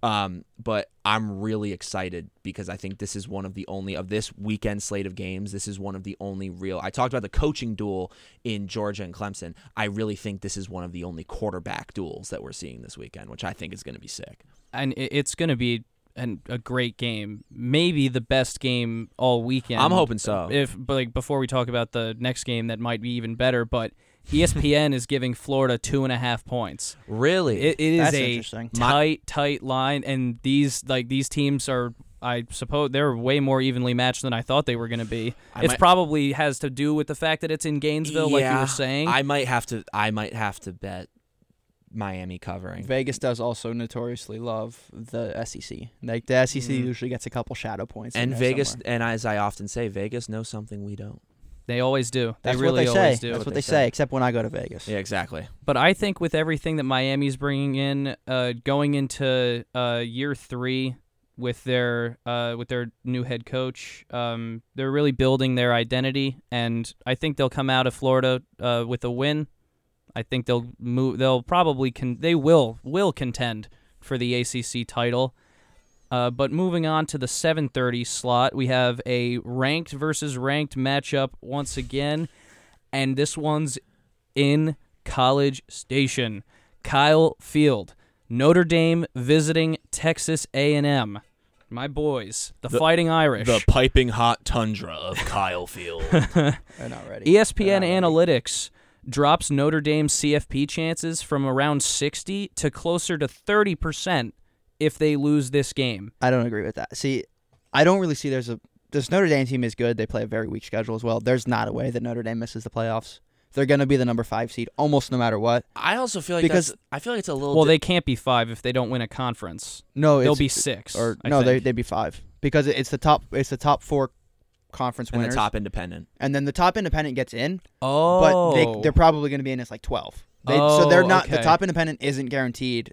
But I'm really excited because I think this is one of the only, of this weekend slate of games, this is one of the only real, I talked about the coaching duel in Georgia and Clemson. I really think this is one of the only quarterback duels that we're seeing this weekend, which I think is going to be sick. And it's going to be a great game, maybe the best game all weekend. I'm hoping so. But like before we talk about the next game, that might be even better. But ESPN is giving Florida 2.5 points. Really, it is That's a interesting. tight line, and these teams are, I suppose, they're way more evenly matched than I thought they were going to be. It probably has to do with the fact that it's in Gainesville, like you were saying. I might have to bet Miami covering. Vegas does also notoriously love the SEC. Like the SEC usually gets a couple shadow points. And in there Vegas, somewhere. and as I often say, Vegas knows something we don't. They always do. That's they really what they always say. do. That's what they say. Except when I go to Vegas. Yeah, exactly. But I think with everything that Miami's bringing in, going into year 3 with their new head coach, they're really building their identity, and I think they'll come out of Florida with a win. I think they'll move. They'll probably they will contend for the ACC title. But moving on to the 7:30 slot, we have a ranked versus ranked matchup once again, and this one's in College Station. Kyle Field, Notre Dame visiting Texas A&M. My boys, the Fighting Irish. The piping hot tundra of Kyle Field. They're not ready. ESPN Analytics drops Notre Dame's CFP chances from around 60 to closer to 30% if they lose this game. I don't agree with that. See, I don't really see this Notre Dame team is good. They play a very weak schedule as well. There's not a way that Notre Dame misses the playoffs. They're going to be the number 5 seed almost no matter what. I also feel like I feel like it's a little. Well, they can't be 5 if they don't win a conference. No, they'll be 6. Or I no, think. they'd be 5 because it's the top 4 conference and winners. the top independent. And then the top independent gets in. Oh, But they're probably going to be in as like 12. So they're not. okay. The top independent isn't guaranteed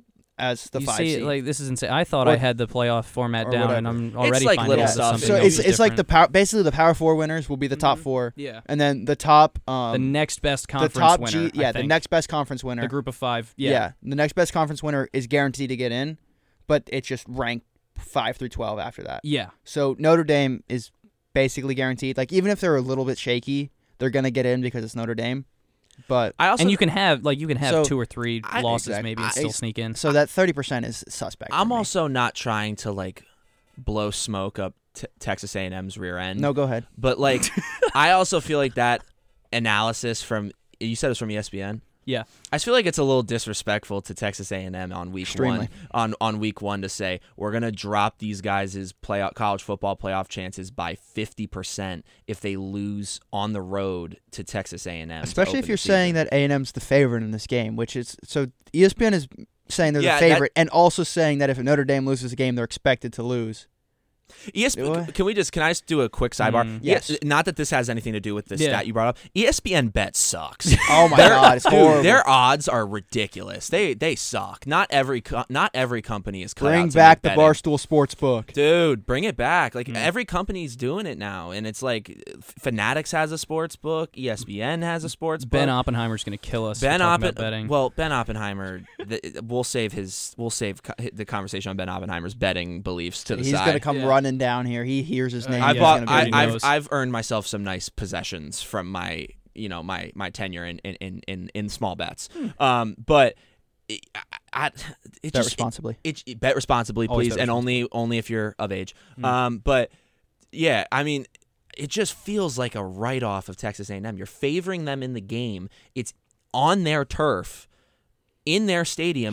as the you 5 see, seed. like this is insane. I thought I had the playoff format or down, whatever. and I'm already like finding little out stuff. something So else it's like different. basically the Power 4 winners will be the top 4. Yeah. And then the top The next best conference the top winner. I the think. next best conference winner. The group of 5. Yeah, the next best conference winner is guaranteed to get in, but it's just ranked 5 through 12 after that. Yeah. So Notre Dame is basically guaranteed. Like even if they're a little bit shaky, they're gonna get in because it's Notre Dame. But And you can have So, 2 or 3 losses exactly. maybe and still sneak in. so that 30% is suspect. I'm for me. also not trying to like blow smoke up Texas A&M's rear end. No, go ahead. But like, I also feel like that analysis from, you said it was from ESPN. Yeah. I just feel like it's a little disrespectful to Texas A&M on week Extremely. one. On week 1 to say we're gonna drop these guys' college football playoff chances by 50% if they lose on the road to Texas A&M. Especially if you're saying that A&M's the favorite in this game, which is so ESPN is saying they're Yeah, the favorite, and also saying that if Notre Dame loses a game, they're expected to lose. ESPN, can I just do a quick sidebar? Yes. Not that this has anything to do with the Yeah. stat you brought up. ESPN bet sucks. Oh my God, it's horrible. Dude, their odds are ridiculous. They suck. Not every company is cut out Bring to back make the betting. Barstool Sportsbook. Dude, bring it back. Like every company's doing it now, and it's like Fanatics has a sports book, ESPN has a sports Ben book. Oppenheimer's going to kill us. Ben for talking about betting. Well, Ben Oppenheimer. We'll save the conversation on Ben Oppenheimer's betting beliefs to the He's side. gonna come running down here. He hears his name. I he's bought. gonna be- I've earned myself some nice possessions from my my tenure in small bets. But it Bet just responsibly. bet responsibly, Always please, bet and only if you're of age. But yeah, I mean, it just feels like a write off of Texas A&M. You're favoring them in the game. It's on their turf. In their stadium,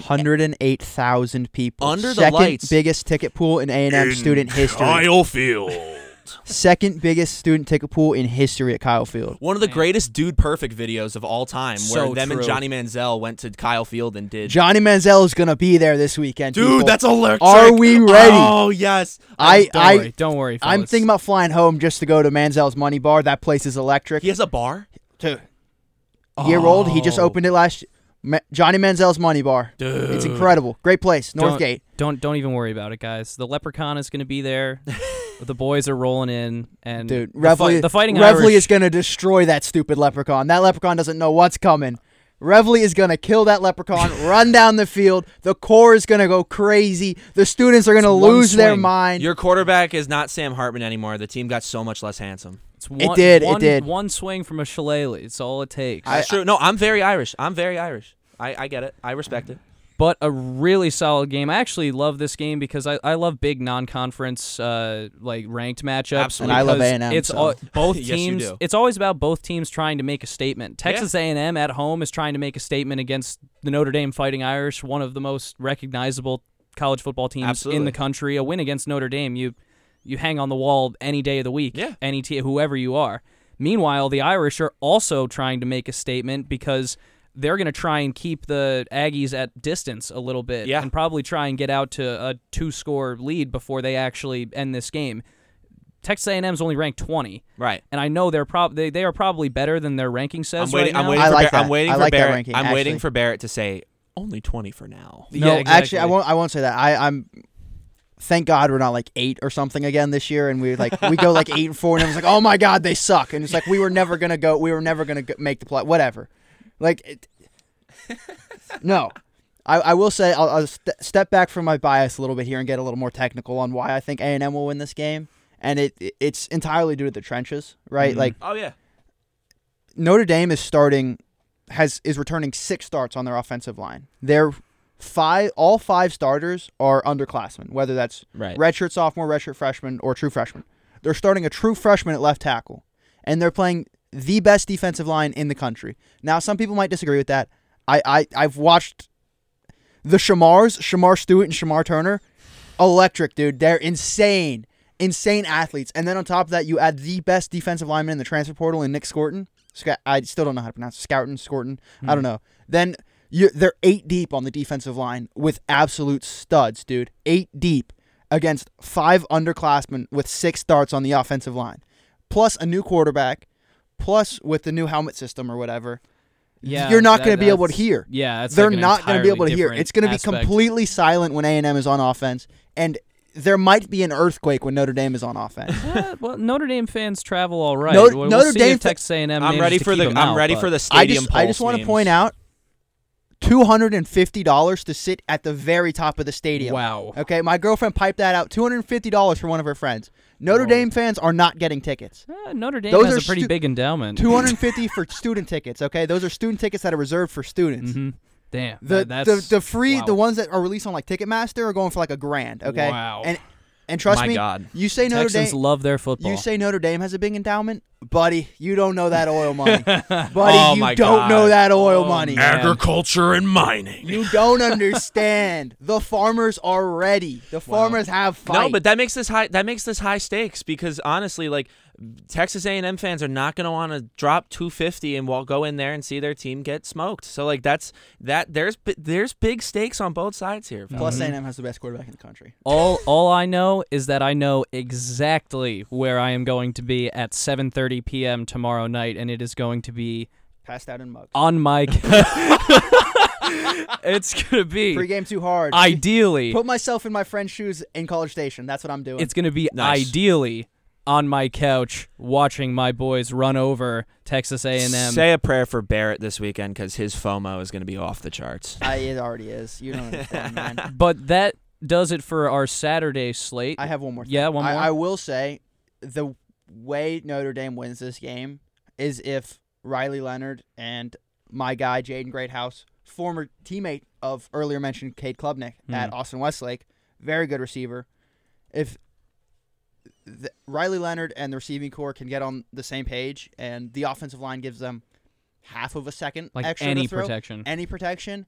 108,000 people. Under the Second lights. biggest ticket pool in A&M student history. Field. Second biggest student ticket pool in history at Kyle Field. One of the greatest Dude Perfect videos of all time, where So them and true. Johnny Manziel went to Kyle Field and did. Johnny Manziel is gonna be there this weekend. Dude, people. that's electric. Are we ready? Oh yes. Don't worry. I'm fellas. thinking about flying home just to go to Manziel's Money Bar. That place is electric. He has a bar. Year-old, he just opened it last. Johnny Manziel's Money Bar. Dude. It's incredible. Great place. Northgate. Don't even worry about it, guys. The Leprechaun is going to be there. The boys are rolling in, and Dude, the Fighting Reveille Irish is gonna destroy that stupid leprechaun. That leprechaun doesn't know what's coming. Reveille is gonna kill that leprechaun, run down the field. The core is gonna go crazy. The students are gonna It's one lose their swing. mind. Your quarterback is not Sam Hartman anymore. The team got so much less handsome. It's one, did, it one- did. One swing from a shillelagh. It's all it takes. That's true. No, I'm very Irish. I get it. I respect it. But a really solid game. I actually love this game because I love big non-conference like ranked matchups. Absolutely. And I love because A&M, It's so. both Yes, you teams. do. It's always about both teams trying to make a statement. Texas A&M at home is trying to make a statement against the Notre Dame Fighting Irish, one of the most recognizable college football teams in Absolutely. the country. A win against Notre Dame, you hang on the wall any day of the week. Yeah. Whoever you are. Meanwhile, the Irish are also trying to make a statement because they're going to try and keep the Aggies at distance a little bit and probably try and get out to a 2-score lead before they actually end this game. Texas A&M's only ranked 20. Right. And I know they are probably better than their ranking says right now. I'm waiting I for like Barrett. that. I'm waiting I for like that Barrett. ranking, I'm waiting actually. for Barrett to say only 20 for now. No, Yeah, exactly. actually, I won't say that. I'm. Thank God we're not like 8 or something again this year, and we go like 8-4, and it was like, oh my God, they suck, and it's like we were never gonna make the play, whatever. No, I will say I'll step back from my bias a little bit here and get a little more technical on why I think A&M will win this game, and it's entirely due to the trenches, right? Like Oh yeah. Notre Dame is returning 6 starts on their offensive line. All 5 starters are underclassmen, whether that's Right. redshirt sophomore, redshirt freshman, or true freshman. They're starting a true freshman at left tackle, and they're playing the best defensive line in the country. Now, some people might disagree with that. I've watched the Shamar Stewart and Shamar Turner, electric, dude. They're insane athletes. And then on top of that, you add the best defensive lineman in the transfer portal in Nick Scorton. I still don't know how to pronounce it. Scorton. I don't know. Then they're 8 deep on the defensive line with absolute studs, dude. 8 deep against 5 underclassmen with 6 starts on the offensive line, plus a new quarterback, plus with the new helmet system or whatever. Yeah, you're not going to be able to hear. Yeah, that's they're like an not going to be able to entirely hear. different It's going to be aspect. completely silent when A&M is on offense, and there might be an earthquake when Notre Dame is on offense. Well, Notre Dame fans travel all right. Notre we'll see Dame if Texas A&M I'm manages ready to for keep them I'm out, ready but- for the I stadium just want to point out $250 to sit at the very top of the stadium. Wow. Okay, my girlfriend piped that out. $250 for one of her friends. Notre Dame fans are not getting tickets. Notre Dame Those has are a pretty big endowment. $250 for student tickets. Okay, those are student tickets that are reserved for students. Mhm. Damn. The that's the free wow. the ones that are released on like Ticketmaster are going for like $1,000. Okay, Wow. and trust My me, God. you say Notre Texans Dame. love their football. You say Notre Dame has a big endowment, buddy. You don't know that oil money, buddy. Oh you my don't God. know that oil money. man. Agriculture and mining. You don't understand. The farmers are ready. The farmers have fight. No, but that makes this high. That makes this high stakes because honestly, like Texas A&M fans are not going to want to drop $250 and go in there and see their team get smoked. So like that's that. There's big stakes on both sides here. Plus, A&M has the best quarterback in the country. All I know is that I know exactly where I am going to be at 7:30 p.m. tomorrow night, and it is going to be Passed out in mugs. on my. It's gonna be Pre-game too hard. ideally. Put myself in my friend's shoes in College Station. That's what I'm doing. It's gonna be Nice. ideally on my couch watching my boys run over Texas A&M. Say a prayer for Barrett this weekend because his FOMO is going to be off the charts. It already is. You don't understand, man. But that does it for our Saturday slate. I have one more thing. Yeah, one more? I will say the way Notre Dame wins this game is if Riley Leonard and my guy, Jaden Greathouse, former teammate of earlier mentioned Cade Klubnik at Austin Westlake, very good receiver. If Riley Leonard and the receiving corps can get on the same page and the offensive line gives them half of a second Like extra any to throw, protection. any protection,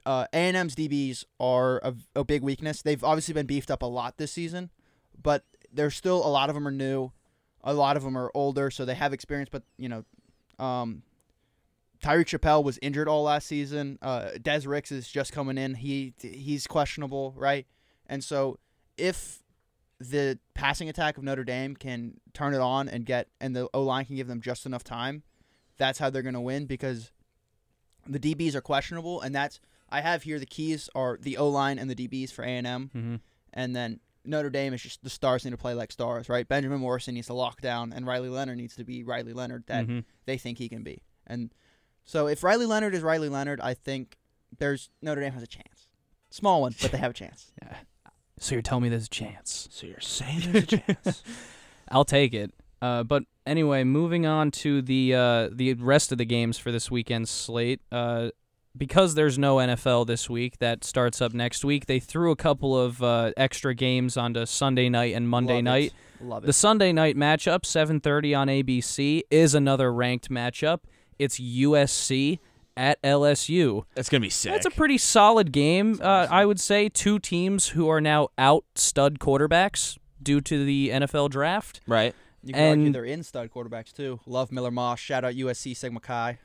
A&M's DBs are a big weakness. They've obviously been beefed up a lot this season, but there's still a lot of them are new, a lot of them are older, so they have experience. But Tyreek Chappelle was injured all last season. Des Ricks is just coming in. He's questionable, right? And so if the passing attack of Notre Dame can turn it on and the O-line can give them just enough time, that's how they're going to win, because the DBs are questionable, and I have here the keys are the O-line and the DBs for A&M, and then Notre Dame is just the stars need to play like stars, right? Benjamin Morrison needs to lock down, and Riley Leonard needs to be Riley Leonard that they think he can be. And so if Riley Leonard is Riley Leonard, I think Notre Dame has a chance. Small one, but they have a chance. Yeah. So you're telling me there's a chance? So you're saying there's a chance? I'll take it. But anyway, moving on to the rest of the games for this weekend's slate. Because there's no NFL this week, that starts up next week. They threw a couple of extra games onto Sunday night and Monday night. Love it. The Sunday night matchup, 7:30 on ABC, is another ranked matchup. It's USC at LSU. That's going to be sick. That's a pretty solid game, I would say. Two teams who are now out stud quarterbacks due to the NFL draft. Right. You can argue they're in stud quarterbacks, too. Love Miller Moss. Shout out USC Sigma Chi.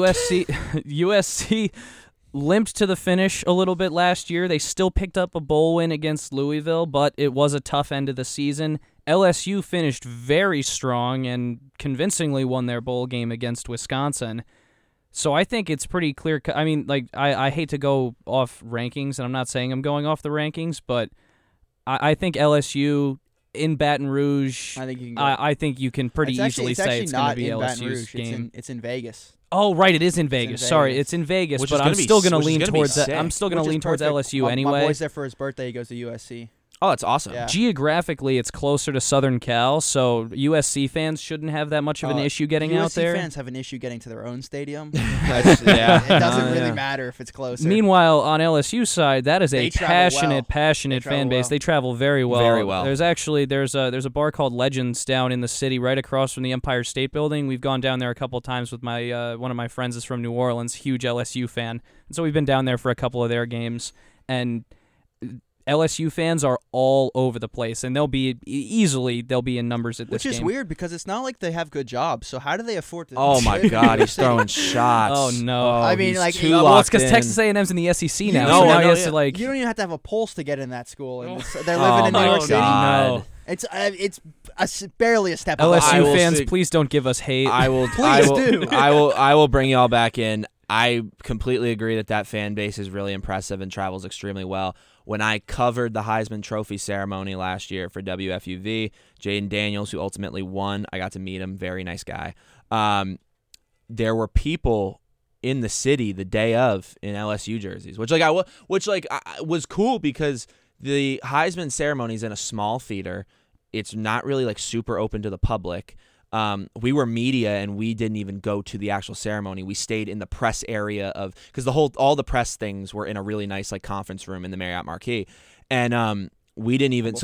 USC limped to the finish a little bit last year. They still picked up a bowl win against Louisville, but it was a tough end of the season. LSU finished very strong and convincingly won their bowl game against Wisconsin. So I think it's pretty clear. I mean, like, I hate to go off rankings, and I'm not saying I'm going off the rankings, but I think LSU in Baton Rouge, I think you can pretty easily say it's going to be LSU's game. It's in Vegas. Oh, right, it is in Vegas. Sorry, it's in Vegas, but I'm still going to lean towards that. I'm still going to lean towards LSU anyway. My boy's there for his birthday. He goes to USC. Oh, that's awesome. Yeah. Geographically, it's closer to Southern Cal, so USC fans shouldn't have that much of an issue getting out there. USC fans have an issue getting to their own stadium. Yeah. It doesn't really matter if it's closer. Meanwhile, on LSU's side, that is a passionate fan base. Well. They travel very well. Very well. There's a bar called Legends down in the city, right across from the Empire State Building. We've gone down there a couple of times with my one of my friends is from New Orleans, huge LSU fan, and so we've been down there for a couple of their games. And LSU fans are all over the place, and they'll be in numbers at this game. Which is weird because it's not like they have good jobs. So how do they afford to? Oh my God, he's throwing shots. Oh no! I mean, like, well, it's because Texas A&M's in the SEC now. No, so now no, he has yeah. to like. You don't even have to have a pulse to get in that school. And they're living in New York City. God. It's barely a step. LSU fans, please don't give us hate. I will. Please do. I will bring y'all back in. I completely agree that fan base is really impressive and travels extremely well. When I covered the Heisman Trophy ceremony last year for WFUV, Jaden Daniels, who ultimately won, I got to meet him. Very nice guy. There were people in the city the day of in LSU jerseys, which was cool because the Heisman ceremony is in a small theater. It's not really like super open to the public. We were media and we didn't even go to the actual ceremony. We stayed in the press area because all the press things were in a really nice like conference room in the Marriott Marquis, and we didn't even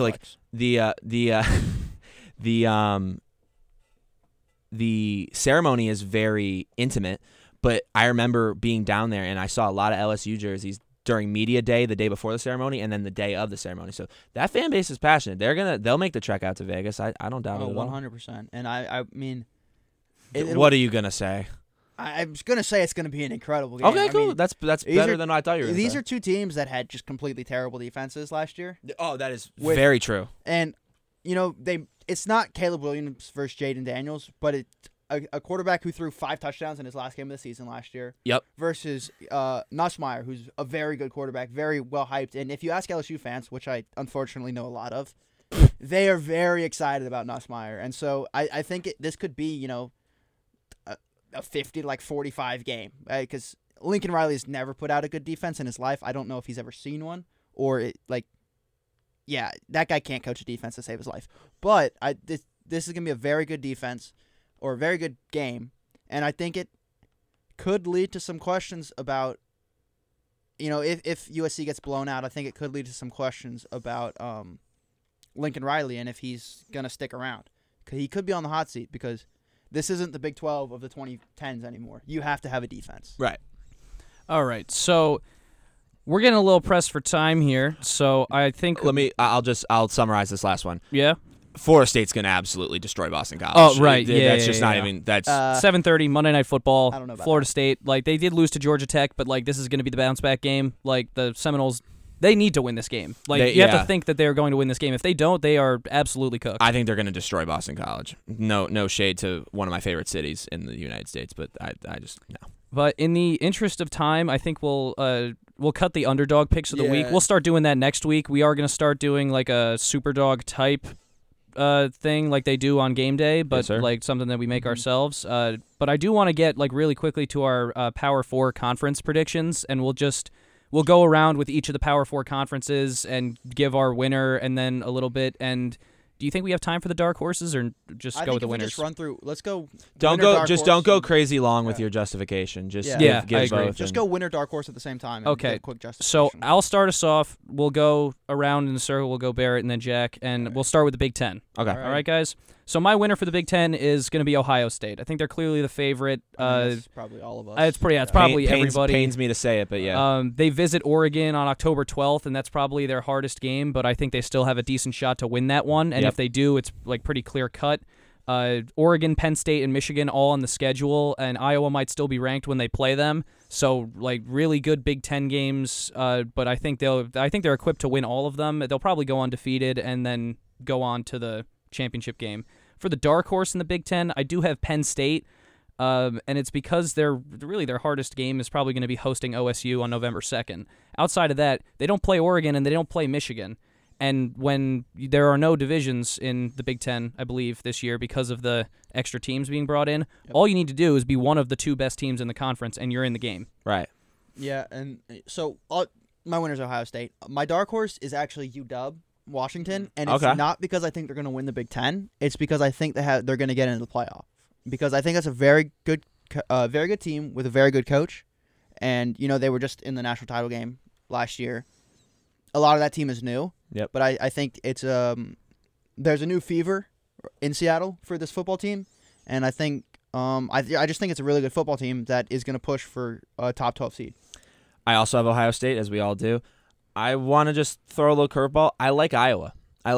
the ceremony is very intimate. But I remember being down there and I saw a lot of LSU jerseys during media day, the day before the ceremony, and then the day of the ceremony. So that fan base is passionate. They'll make the trek out to Vegas. I don't doubt it at all. 100%. And I mean, what are you gonna say? I was gonna say it's gonna be an incredible game. Okay, cool. That's better than I thought you were. These are two teams that had just completely terrible defenses last year. Oh, that is very true. And it's not Caleb Williams versus Jaden Daniels, but it's a quarterback who threw 5 touchdowns in his last game of the season last year. Yep. Versus Nussmeier, who's a very good quarterback, very well hyped. And if you ask LSU fans, which I unfortunately know a lot of, they are very excited about Nussmeier. And so I think this could be, a 50-45 game, because Lincoln Riley has never put out a good defense in his life. I don't know if he's ever seen one, or that guy can't coach a defense to save his life. But this is gonna be a very good defense, or a very good game, and I think it could lead to some questions about, if USC gets blown out, I think it could lead to some questions about Lincoln Riley and if he's gonna stick around. He could be on the hot seat because this isn't the Big 12 of the 2010s anymore. You have to have a defense. Right. All right. So we're getting a little pressed for time here. So I think I'll summarize this last one. Yeah. Florida State's going to absolutely destroy Boston College. Oh, right. That's Yeah, just yeah, not yeah. even. That's 7:30 Monday Night Football. I don't know about Florida that. State, like they did lose to Georgia Tech, but like this is going to be the bounce back game. Like the Seminoles, they need to win this game. Like you have to think that they are going to win this game. If they don't, they are absolutely cooked. I think they're going to destroy Boston College. No shade to one of my favorite cities in the United States, but I just no. But in the interest of time, I think we'll cut the underdog picks of the week. Yeah. We'll start doing that next week. We are going to start doing like a Superdog type thing like they do on game day, but Yes, sir. like something that we make ourselves. But I do want to get like really quickly to our Power 4 conference predictions, and we'll go around with each of the Power 4 conferences and give our winner and then a little bit. And do you think we have time for the dark horses or just I go think with the if we winners? just run through. Let's go. Don't winner, go. dark Just horse, don't go and- crazy long with Yeah. your justification. Just Yeah. give I agree. both. Just and- go winner, dark horse at the same time. And Okay. give a quick So justification. I'll start us off. We'll go around in the circle. We'll go Barrett and then Jack, and we'll start with the Big Ten. Okay. All All right, guys. So my winner for the Big Ten is going to be Ohio State. I think they're clearly the favorite. That's probably all of us. It's probably everybody. Pains me to say it, but yeah. They visit Oregon on October 12th, and that's probably their hardest game, but I think they still have a decent shot to win that one. And Yep. if they do, it's like pretty clear cut. Oregon, Penn State, and Michigan all on the schedule, and Iowa might still be ranked when they play them. So like really good Big Ten games. But I think they're equipped to win all of them. They'll probably go undefeated and then go on to the championship game. For the dark horse in the Big Ten, I do have Penn State. And it's because their hardest game is probably going to be hosting OSU on November 2nd. Outside of that, they don't play Oregon and they don't play Michigan. And when there are no divisions in the Big Ten, I believe, this year because of the extra teams being brought in, all you need to do is be one of the two best teams in the conference, and you're in the game. Right. Yeah, and so my winner's Ohio State. My dark horse is actually UW, Washington, and it's Okay. not because I think they're going to win the Big Ten. It's because I think they're going to get into the playoff. Because I think that's a very good team with a very good coach, and they were just in the national title game last year. A lot of that team is new. Yep. But I think it's there's a new fever in Seattle for this football team, and I think I just think it's a really good football team that is going to push for a top 12 seed. I also have Ohio State, as we all do. I want to just throw a little curveball. I like Iowa.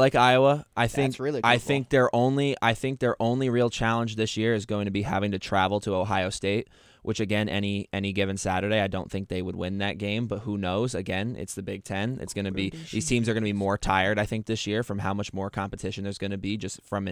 I think That's really I curveball. think their only real challenge this year is going to be having to travel to Ohio State, which again any given Saturday, I don't think they would win that game, but who knows? Again, it's the Big Ten. It's going to be these teams are going to be more tired, I think, this year from how much more competition there's going to be just from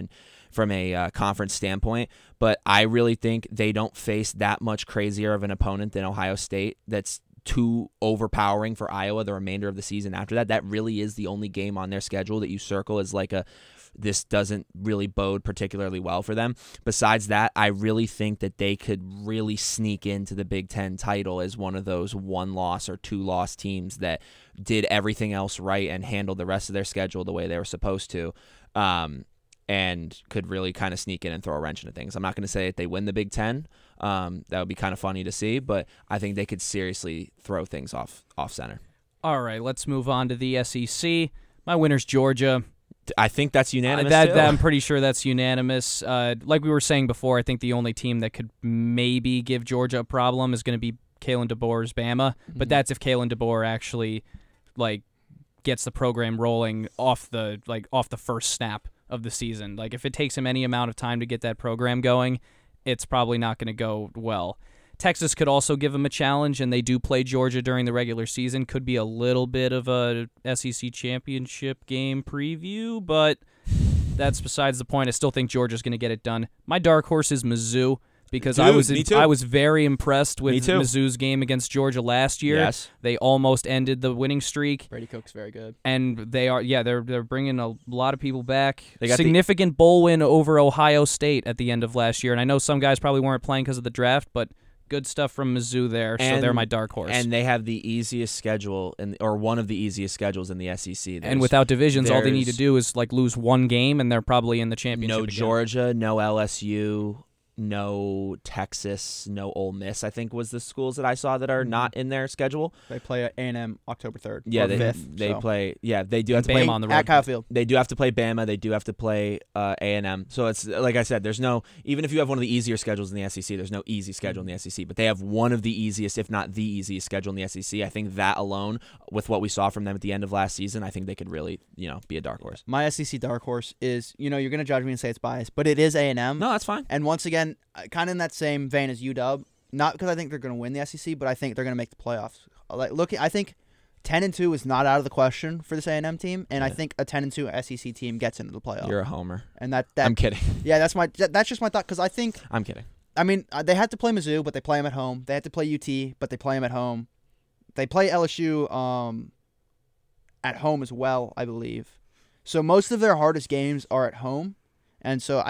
a conference standpoint. But I really think they don't face that much crazier of an opponent than Ohio State. That's too overpowering for Iowa the remainder of the season after that. That really is the only game on their schedule that you circle as like this doesn't really bode particularly well for them. Besides that, I really think that they could really sneak into the Big Ten title as one of those 1-loss or 2-loss teams that did everything else right and handled the rest of their schedule the way they were supposed to. And could really kind of sneak in and throw a wrench into things. I'm not going to say that they win the Big Ten. That would be kind of funny to see, but I think they could seriously throw things off center. All right, let's move on to the SEC. My winner's Georgia. I think that's unanimous. too. I'm pretty sure that's unanimous. Like we were saying before, I think the only team that could maybe give Georgia a problem is going to be Kalen DeBoer's Bama, but that's if Kalen DeBoer actually gets the program rolling off the first snap of the season. Like if it takes him any amount of time to get that program going, it's probably not going to go well. Texas could also give them a challenge, and they do play Georgia during the regular season. Could be a little bit of a SEC championship game preview, but that's besides the point. I still think Georgia's going to get it done. My dark horse is Mizzou because Me too. I was very impressed with Me too. Mizzou's game against Georgia last year. Yes. They almost ended the winning streak. Brady Cook's very good. And they're bringing a lot of people back. They got Significant bowl win over Ohio State at the end of last year. And I know some guys probably weren't playing because of the draft, but good stuff from Mizzou there. So they're my dark horse. And they have the easiest schedule, or one of the easiest schedules in the SEC. And without divisions, all they need to there's do is lose one game, and they're probably in the championship. no again. Georgia, no LSU, no Texas, no Ole Miss, I think was the schools that I saw that are not in their schedule. They play at A&M October 3rd. Yeah, or they 5th. they so. play. Yeah, they do have to Bama play on the road. At Kyle Field. They do have to play Bama. They do have to play A&M. So it's like I said, there's no, even if you have one of the easier schedules in the SEC, there's no easy schedule in the SEC. But they have one of the easiest, if not the easiest schedule in the SEC. I think that alone, with what we saw from them at the end of last season, I think they could really, be a dark horse. My SEC dark horse is, you're going to judge me and say it's biased, but it is A&M. No, that's fine. And once again, kind of in that same vein as UW, not because I think they're going to win the SEC, but I think they're going to make the playoffs. I think 10-2 is not out of the question for this A&M team, and I think a 10-2 SEC team gets into the playoff. You're a homer. And that I'm kidding. Yeah, that's just my thought, because I think, I'm kidding. I mean, they had to play Mizzou, but they play them at home. They had to play UT, but they play them at home. They play LSU at home as well, I believe. So most of their hardest games are at home, and so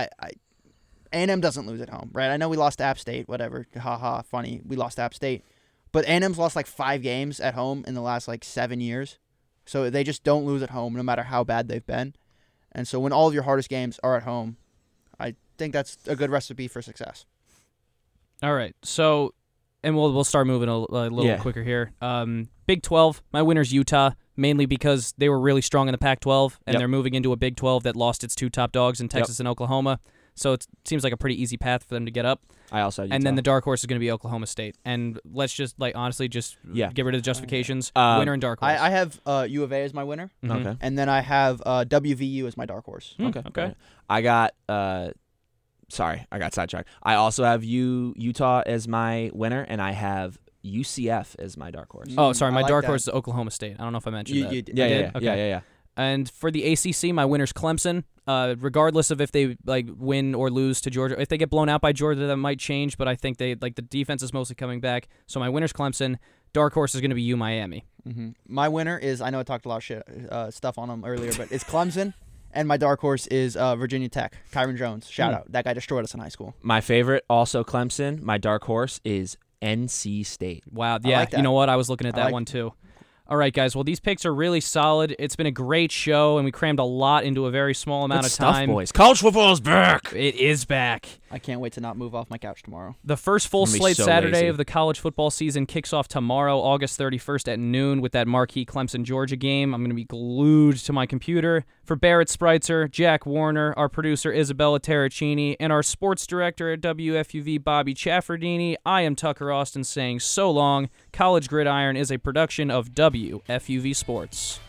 A&M doesn't lose at home, right? I know we lost to App State, whatever. Ha, funny. We lost to App State. But A&M's lost like 5 games at home in the last like 7 years. So they just don't lose at home no matter how bad they've been. And so when all of your hardest games are at home, I think that's a good recipe for success. All right. So, and we'll start moving a little quicker here. Big 12, my winner's Utah, mainly because they were really strong in the Pac-12, and they're moving into a Big 12 that lost its 2 top dogs in Texas and Oklahoma. So it seems like a pretty easy path for them to get up. I also had Utah. And then the dark horse is going to be Oklahoma State. And let's just, honestly, get rid of the justifications. Winner and dark horse. I have U of A as my winner. Mm-hmm. Okay. And then I have WVU as my dark horse. Okay. I got sorry, I got sidetracked. I also have Utah as my winner, and I have UCF as my dark horse. Oh, sorry, my I like dark that. horse is Oklahoma State. I don't know if I mentioned that. You did. Yeah. Okay. And for the ACC, my winner's Clemson. Regardless of if they win or lose to Georgia, if they get blown out by Georgia, that might change. But I think the defense is mostly coming back. So my winner's Clemson. Dark horse is going to be Miami. Mm-hmm. My winner is, I know I talked a lot of stuff on them earlier, but it's Clemson. And my dark horse is Virginia Tech. Kyron Jones. Shout out. That guy destroyed us in high school. My favorite, also Clemson. My dark horse is NC State. Wow. Yeah. like that. You know what? I was looking at that one too. All right, guys. Well, these picks are really solid. It's been a great show, and we crammed a lot into a very small amount of time. Stuff, boys. College football is back. It is back. I can't wait to not move off my couch tomorrow. The first full I'm gonna be slate so Saturday lazy. of the college football season kicks off tomorrow, August 31st at noon with that marquee Clemson-Georgia game. I'm going to be glued to my computer. For Barrett Spreitzer, Jack Warner, our producer Isabella Terracini, and our sports director at WFUV, Bobby Chaffardini, I am Tucker Austin saying so long. College Gridiron is a production of WFUV Sports.